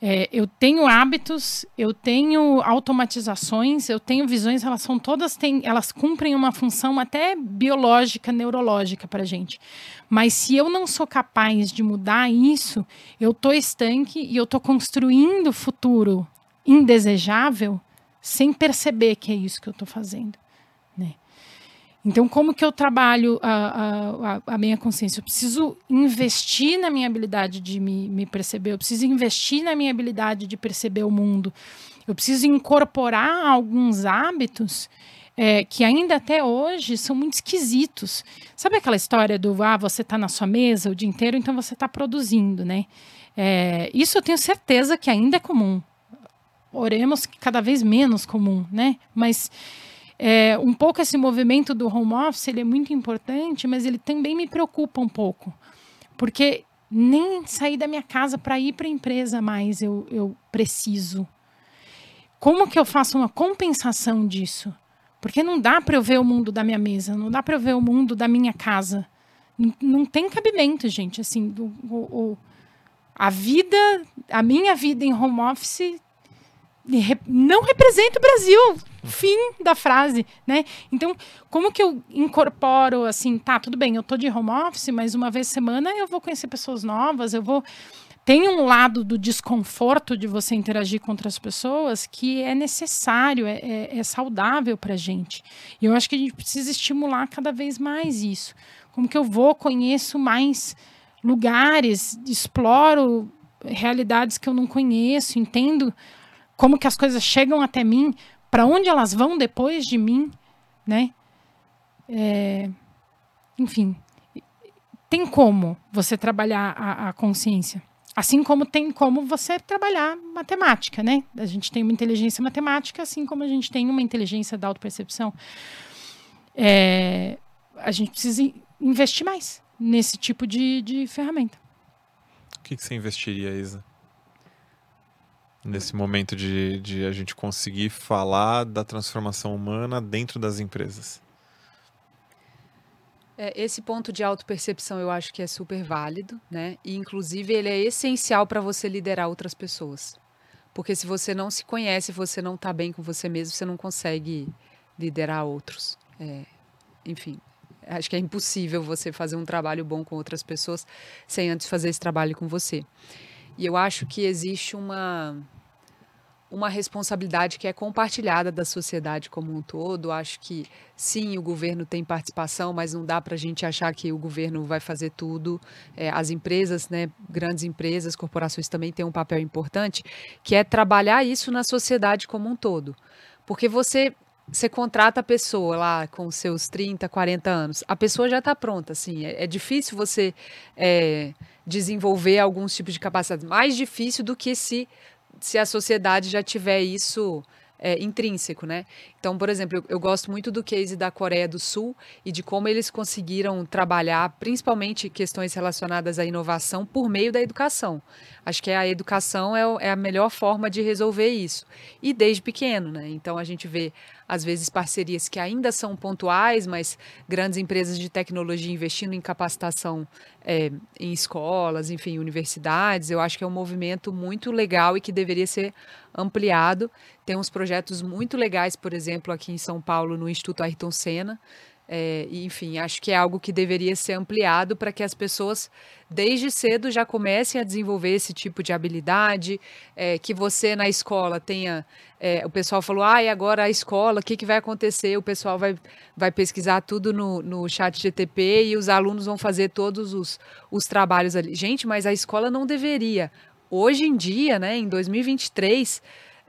Eu tenho hábitos, eu tenho automatizações, eu tenho visões, elas cumprem uma função até biológica, neurológica para a gente. Mas se eu não sou capaz de mudar isso, eu estou estanque e eu estou construindo futuro indesejável sem perceber que é isso que eu estou fazendo, né? Então, como que eu trabalho a minha consciência? Eu preciso investir na minha habilidade de me perceber, eu preciso investir na minha habilidade de perceber o mundo, eu preciso incorporar alguns hábitos que ainda até hoje são muito esquisitos. Sabe aquela história do você está na sua mesa o dia inteiro, então você está produzindo, né? Isso eu tenho certeza que ainda é comum. Oremos que cada vez menos comum, né? Mas um pouco esse movimento do home office, ele é muito importante, mas ele também me preocupa um pouco. Porque nem sair da minha casa para ir para a empresa mais eu preciso. Como que eu faço uma compensação disso? Porque não dá para eu ver o mundo da minha mesa, não dá para eu ver o mundo da minha casa. Não tem cabimento, gente. Assim, a minha vida em home office não representa o Brasil. Fim da frase, né? Então, como que eu incorporo assim, tudo bem, eu tô de home office, mas uma vez por semana eu vou conhecer pessoas novas, tem um lado do desconforto de você interagir com outras pessoas que é necessário, é saudável pra gente. E eu acho que a gente precisa estimular cada vez mais isso. Como que eu conheço mais lugares, exploro realidades que eu não conheço, entendo como que as coisas chegam até mim, para onde elas vão depois de mim, né? Enfim, tem como você trabalhar a consciência. Assim como tem como você trabalhar matemática, né? A gente tem uma inteligência matemática, assim como a gente tem uma inteligência da autopercepção. A gente precisa investir mais nesse tipo de ferramenta. O que você investiria, Isa? Nesse momento de a gente conseguir falar da transformação humana dentro das empresas? Esse ponto de autopercepção eu acho que é super válido, né? E, inclusive, ele é essencial para você liderar outras pessoas. Porque se você não se conhece, você não está bem com você mesmo, você não consegue liderar outros. Enfim, acho que é impossível você fazer um trabalho bom com outras pessoas sem antes fazer esse trabalho com você. E eu acho que existe uma responsabilidade que é compartilhada da sociedade como um todo. Acho que, sim, o governo tem participação, mas não dá para a gente achar que o governo vai fazer tudo. As empresas, né, grandes empresas, corporações também têm um papel importante, que é trabalhar isso na sociedade como um todo. Porque você contrata a pessoa lá com seus 30, 40 anos, a pessoa já está pronta, assim, é difícil você desenvolver alguns tipos de capacidade, mais difícil do que se a sociedade já tiver isso intrínseco, né? Então, por exemplo, eu gosto muito do case da Coreia do Sul e de como eles conseguiram trabalhar, principalmente questões relacionadas à inovação, por meio da educação. Acho que a educação é a melhor forma de resolver isso. E desde pequeno, né? Então, a gente vê, às vezes, parcerias que ainda são pontuais, mas grandes empresas de tecnologia investindo em capacitação em escolas, enfim, universidades. Eu acho que é um movimento muito legal e que deveria ser ampliado. Tem uns projetos muito legais, por exemplo, aqui em São Paulo, no Instituto Ayrton Senna. Enfim, acho que é algo que deveria ser ampliado para que as pessoas, desde cedo, já comecem a desenvolver esse tipo de habilidade, que você na escola tenha... o pessoal falou, e agora a escola, o que vai acontecer? O pessoal vai pesquisar tudo no ChatGPT e os alunos vão fazer todos os trabalhos ali. Gente, mas a escola não deveria. Hoje em dia, né, em 2023,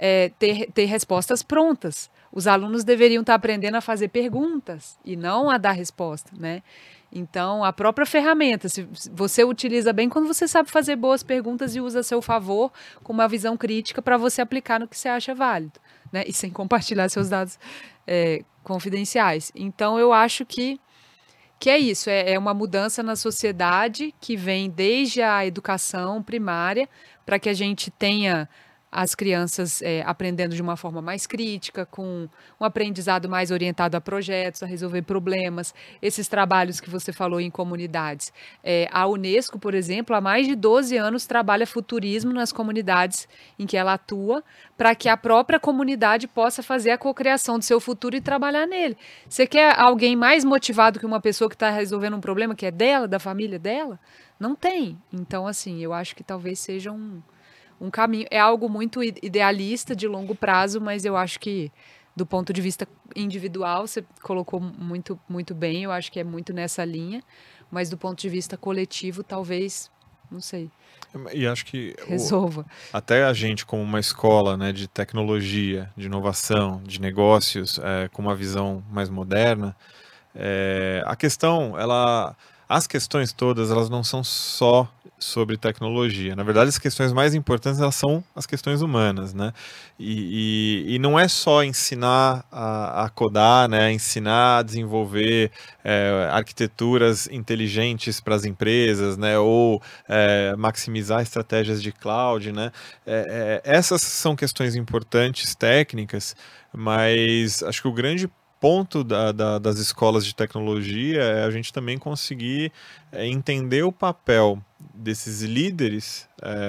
ter respostas prontas. Os alunos deveriam estar aprendendo a fazer perguntas e não a dar resposta, né? Então, a própria ferramenta, se você utiliza bem quando você sabe fazer boas perguntas e usa a seu favor com uma visão crítica para você aplicar no que você acha válido, né? E sem compartilhar seus dados confidenciais. Então, eu acho que é isso, é uma mudança na sociedade que vem desde a educação primária para que a gente tenha as crianças aprendendo de uma forma mais crítica, com um aprendizado mais orientado a projetos, a resolver problemas, esses trabalhos que você falou em comunidades. A Unesco, por exemplo, há mais de 12 anos trabalha futurismo nas comunidades em que ela atua, para que a própria comunidade possa fazer a cocriação do seu futuro e trabalhar nele. Você quer alguém mais motivado que uma pessoa que está resolvendo um problema que é dela, da família dela? Não tem. Então, assim, eu acho que talvez seja um caminho. É algo muito idealista, de longo prazo, mas eu acho que, do ponto de vista individual, você colocou muito, muito bem, eu acho que é muito nessa linha, mas do ponto de vista coletivo, talvez, não sei. E acho que resolva. Até a gente, como uma escola, né, de tecnologia, de inovação, de negócios, com uma visão mais moderna, a questão, as questões todas, elas não são só sobre tecnologia. Na verdade, as questões mais importantes, elas são as questões humanas, né? E não é só ensinar a codar, né? Ensinar a desenvolver arquiteturas inteligentes para as empresas, né? Ou maximizar estratégias de cloud, né? Essas são questões importantes, técnicas, mas acho que o grande ponto das escolas de tecnologia é a gente também conseguir entender o papel desses líderes,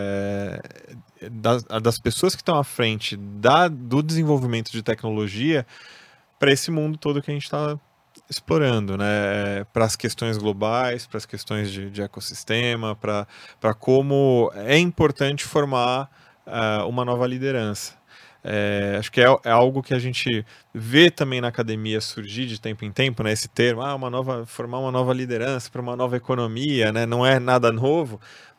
das pessoas que estão à frente do desenvolvimento de tecnologia para esse mundo todo que a gente está explorando, né? Para as questões globais, para as questões de ecossistema, para como é importante formar uma nova liderança. Acho que é algo que a gente vê também na academia surgir de tempo em tempo, né? Esse termo, formar uma nova liderança para uma nova economia, né? Não é nada novo,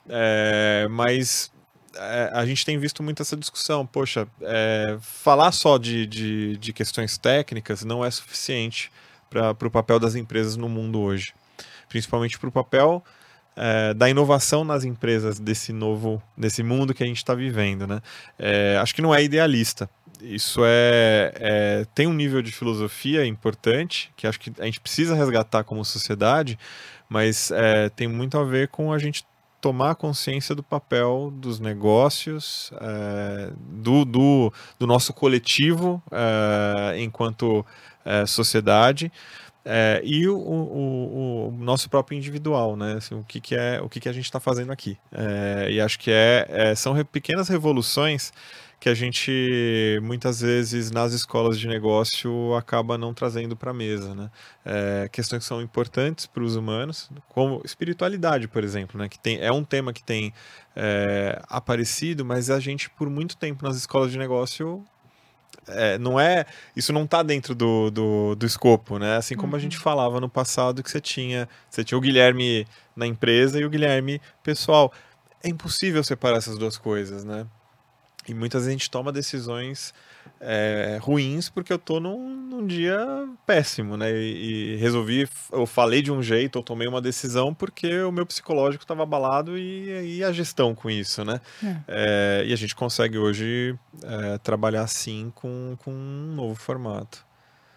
mas a gente tem visto muito essa discussão. Poxa, falar só de questões técnicas não é suficiente para o papel das empresas no mundo hoje, principalmente para o papel da inovação nas empresas desse mundo que a gente está vivendo, né? Acho que não é idealista. Isso tem um nível de filosofia importante, que acho que a gente precisa resgatar como sociedade, mas tem muito a ver com a gente tomar consciência do papel dos negócios, do nosso coletivo enquanto sociedade, e o nosso próprio individual, né? Assim, o que a gente está fazendo aqui. E acho que são pequenas revoluções que a gente, muitas vezes, nas escolas de negócio, acaba não trazendo para a mesa, né? Questões que são importantes para os humanos, como espiritualidade, por exemplo, né? Que é um tema que tem aparecido, mas a gente, por muito tempo, nas escolas de negócio... isso não está dentro do escopo, né? Assim como a gente falava no passado que você tinha o Guilherme na empresa e o Guilherme pessoal. É impossível separar essas duas coisas, né? E muitas vezes a gente toma decisões ruins porque eu tô num dia péssimo, né? E eu falei de um jeito, eu tomei uma decisão porque o meu psicológico estava abalado e a gestão com isso, né? E a gente consegue hoje trabalhar assim com um novo formato.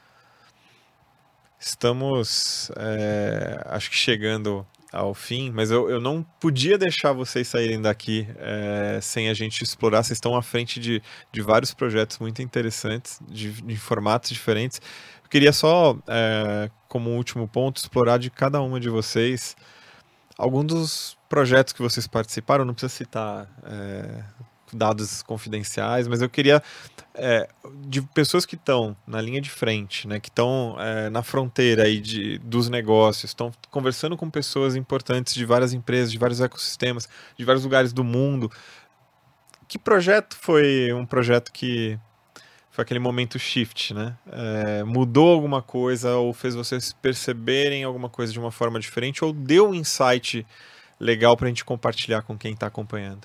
Estamos, acho que chegando ao fim, mas eu não podia deixar vocês saírem daqui sem a gente explorar. Vocês estão à frente de vários projetos muito interessantes, de formatos diferentes. Eu queria só, como último ponto, explorar de cada uma de vocês algum dos projetos que vocês participaram. Não precisa citar dados confidenciais, mas eu queria de pessoas que estão na linha de frente, né, que estão na fronteira aí dos negócios, estão conversando com pessoas importantes de várias empresas, de vários ecossistemas, de vários lugares do mundo. Que projeto foi um projeto que foi aquele momento shift, né? Mudou alguma coisa ou fez vocês perceberem alguma coisa de uma forma diferente ou deu um insight legal para a gente compartilhar com quem está acompanhando?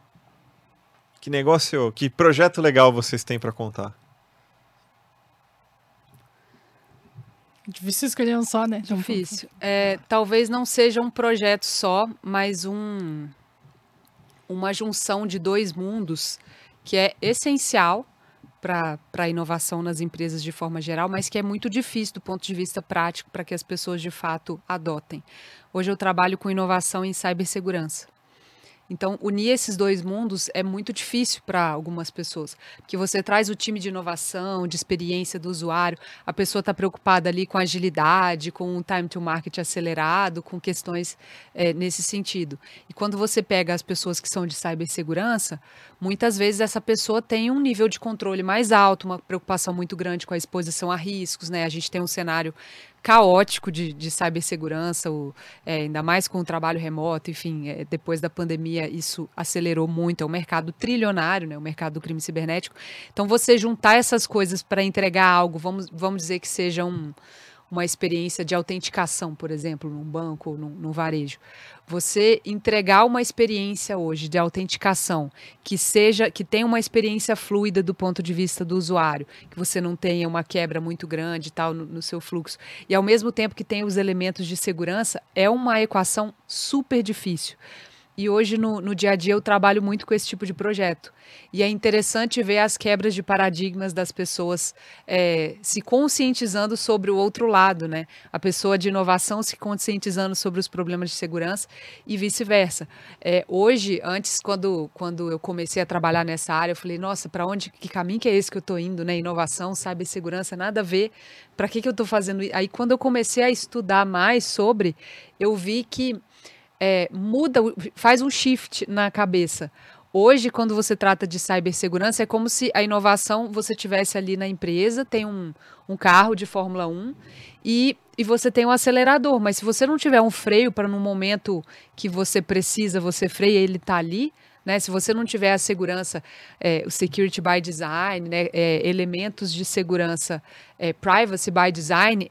Que projeto legal vocês têm para contar? Difícil escolher um só, né? Difícil. Talvez não seja um projeto só, mas uma junção de dois mundos que é essencial para a inovação nas empresas de forma geral, mas que é muito difícil do ponto de vista prático para que as pessoas de fato adotem. Hoje eu trabalho com inovação em cibersegurança. Então, unir esses dois mundos é muito difícil para algumas pessoas, porque você traz o time de inovação, de experiência do usuário, a pessoa está preocupada ali com agilidade, com o time to market acelerado, com questões nesse sentido. E quando você pega as pessoas que são de cibersegurança, muitas vezes essa pessoa tem um nível de controle mais alto, uma preocupação muito grande com a exposição a riscos, né? A gente tem um cenário caótico de cibersegurança, ainda mais com o trabalho remoto, enfim, depois da pandemia isso acelerou muito, é um mercado trilionário, né, o mercado do crime cibernético. Então você juntar essas coisas para entregar algo, vamos dizer que seja uma experiência de autenticação, por exemplo, num banco ou num varejo. Você entregar uma experiência hoje de autenticação que tenha uma experiência fluida do ponto de vista do usuário, que você não tenha uma quebra muito grande e tal no seu fluxo, e ao mesmo tempo que tenha os elementos de segurança, é uma equação super difícil. E hoje, no dia a dia, eu trabalho muito com esse tipo de projeto. E é interessante ver as quebras de paradigmas das pessoas se conscientizando sobre o outro lado, né? A pessoa de inovação se conscientizando sobre os problemas de segurança e vice-versa. Hoje, antes, quando eu comecei a trabalhar nessa área, eu falei, nossa, que caminho que é esse que eu estou indo, né? Inovação, cibersegurança, nada a ver. Para que eu estou fazendo isso? Aí, quando eu comecei a estudar mais sobre, eu vi que faz um shift na cabeça. Hoje, quando você trata de cibersegurança, é como se a inovação você tivesse ali na empresa, tem um carro de Fórmula 1 e você tem um acelerador, mas se você não tiver um freio para no momento que você precisa, você freia, ele está ali, né? Se você não tiver a segurança, o security by design, né? Elementos de segurança, privacy by design,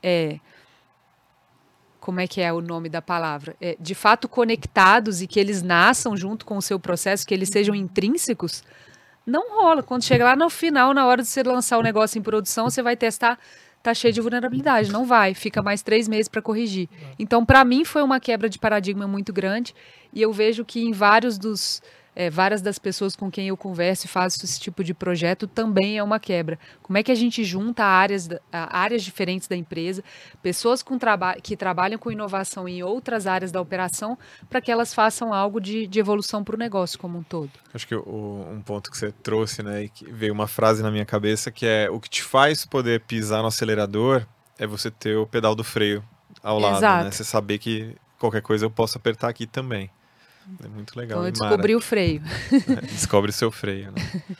como é que é o nome da palavra? De fato conectados e que eles nasçam junto com o seu processo, que eles sejam intrínsecos, não rola. Quando chega lá no final, na hora de você lançar o negócio em produção, você vai testar, tá cheio de vulnerabilidade. Não vai, fica mais 3 meses para corrigir. Então, para mim, foi uma quebra de paradigma muito grande e eu vejo que em várias das pessoas com quem eu converso e faço esse tipo de projeto também é uma quebra. Como é que a gente junta áreas diferentes da empresa, pessoas que trabalham com inovação em outras áreas da operação, para que elas façam algo de evolução para o negócio como um todo? Acho que um ponto que você trouxe, né, e que veio uma frase na minha cabeça, que é: o que te faz poder pisar no acelerador é você ter o pedal do freio ao lado, Exato. né? Você saber que qualquer coisa eu posso apertar aqui também. É muito legal. Então eu descobri o freio. Descobre o seu freio,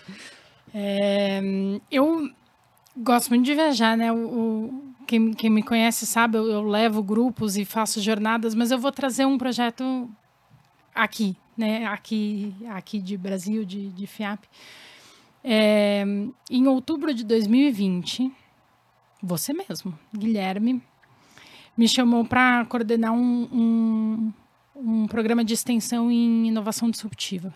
né? Eu gosto muito de viajar, né? Quem me conhece sabe, eu levo grupos e faço jornadas, mas eu vou trazer um projeto aqui, né? Aqui de Brasil, de FIAP. Em outubro de 2020, você mesmo, Guilherme, me chamou para coordenar um programa de extensão em inovação disruptiva.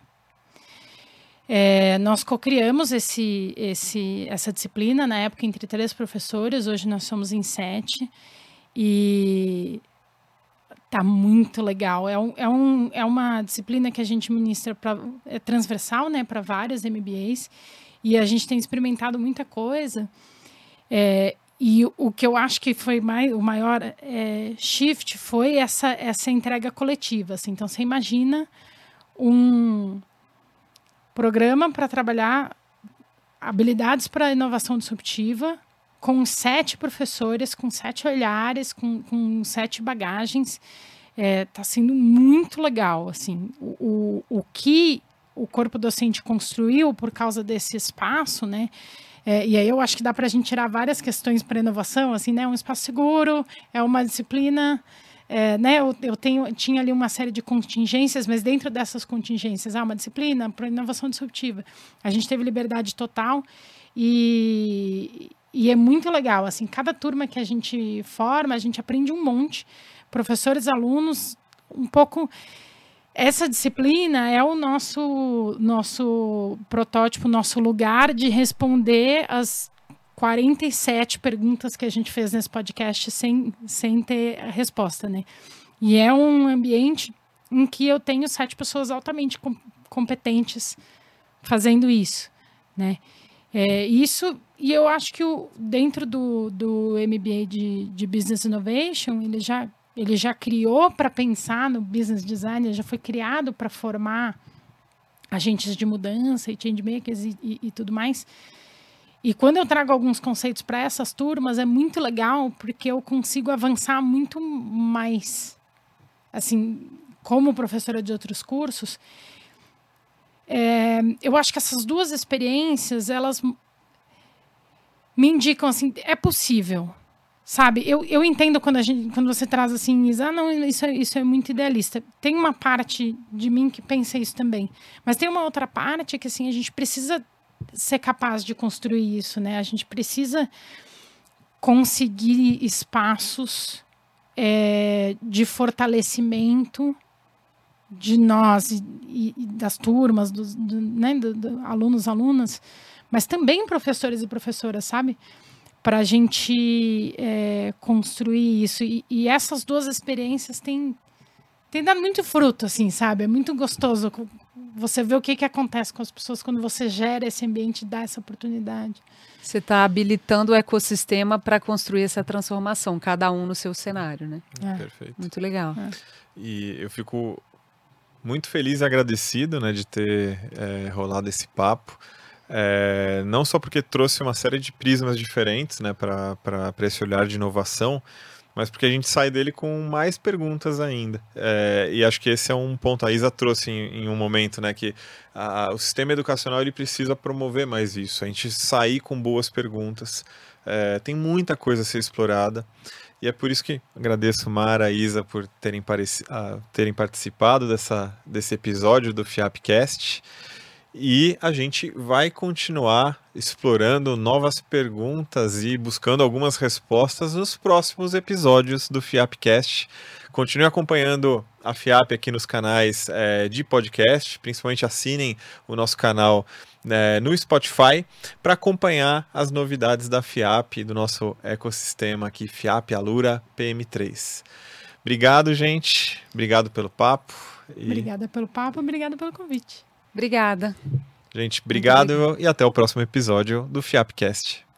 Nós co-criamos essa disciplina, na época, entre 3 professores, hoje nós somos em 7, e tá muito legal. É uma disciplina que a gente ministra, é transversal, né, para vários MBAs, e a gente tem experimentado muita coisa. E o que eu acho que foi o maior shift foi essa entrega coletiva. Assim. Então, você imagina um programa para trabalhar habilidades para inovação disruptiva com 7 professores, com 7 olhares, com 7 bagagens. Está sendo muito legal. Assim. O que o corpo docente construiu por causa desse espaço, né? E aí eu acho que dá para a gente tirar várias questões para inovação, assim, né? Um espaço seguro, é uma disciplina, né? Eu tinha ali uma série de contingências, mas dentro dessas contingências, uma disciplina para inovação disruptiva. A gente teve liberdade total e é muito legal, assim, cada turma que a gente forma, a gente aprende um monte, professores, alunos, um pouco. Essa disciplina é o nosso protótipo, nosso lugar de responder as 47 perguntas que a gente fez nesse podcast sem ter a resposta, né? E é um ambiente em que eu tenho 7 pessoas altamente competentes fazendo isso, né? E eu acho que dentro do MBA de Business Innovation, ele já criou para pensar no business design, ele já foi criado para formar agentes de mudança e changemakers e tudo mais. E quando eu trago alguns conceitos para essas turmas, é muito legal, porque eu consigo avançar muito mais, assim, como professora de outros cursos. Eu acho que essas duas experiências, elas me indicam, assim, é possível, sabe? Eu entendo quando você traz assim, não, isso é muito idealista. Tem uma parte de mim que pensa isso também. Mas tem uma outra parte que, assim, a gente precisa ser capaz de construir isso, né? A gente precisa conseguir espaços de fortalecimento de nós e das turmas, né, alunos, alunas, mas também professores e professoras, sabe? Para a gente construir isso. E essas duas experiências têm dado muito fruto, assim, sabe? É muito gostoso você ver o que acontece com as pessoas quando você gera esse ambiente e dá essa oportunidade. Você está habilitando o ecossistema para construir essa transformação, cada um no seu cenário, né? Perfeito. Muito legal. E eu fico muito feliz e agradecido, né, de ter rolado esse papo. Não só porque trouxe uma série de prismas diferentes, né, para esse olhar de inovação, mas porque a gente sai dele com mais perguntas ainda. E acho que esse é um ponto. A Isa trouxe em um momento, né, que o sistema educacional ele precisa promover mais isso, a gente sair com boas perguntas. Tem muita coisa a ser explorada. E é por isso que agradeço Mara e Isa por terem participado desse episódio do FIAPcast. E a gente vai continuar explorando novas perguntas e buscando algumas respostas nos próximos episódios do FIAPcast. Continue acompanhando a FIAP aqui nos canais de podcast, principalmente assinem o nosso canal no Spotify para acompanhar as novidades da FIAP e do nosso ecossistema aqui, FIAP Alura PM3. Obrigado, gente. Obrigado pelo papo. Obrigada pelo papo, obrigada pelo convite. Obrigada. Gente, obrigado e até o próximo episódio do FIAPcast.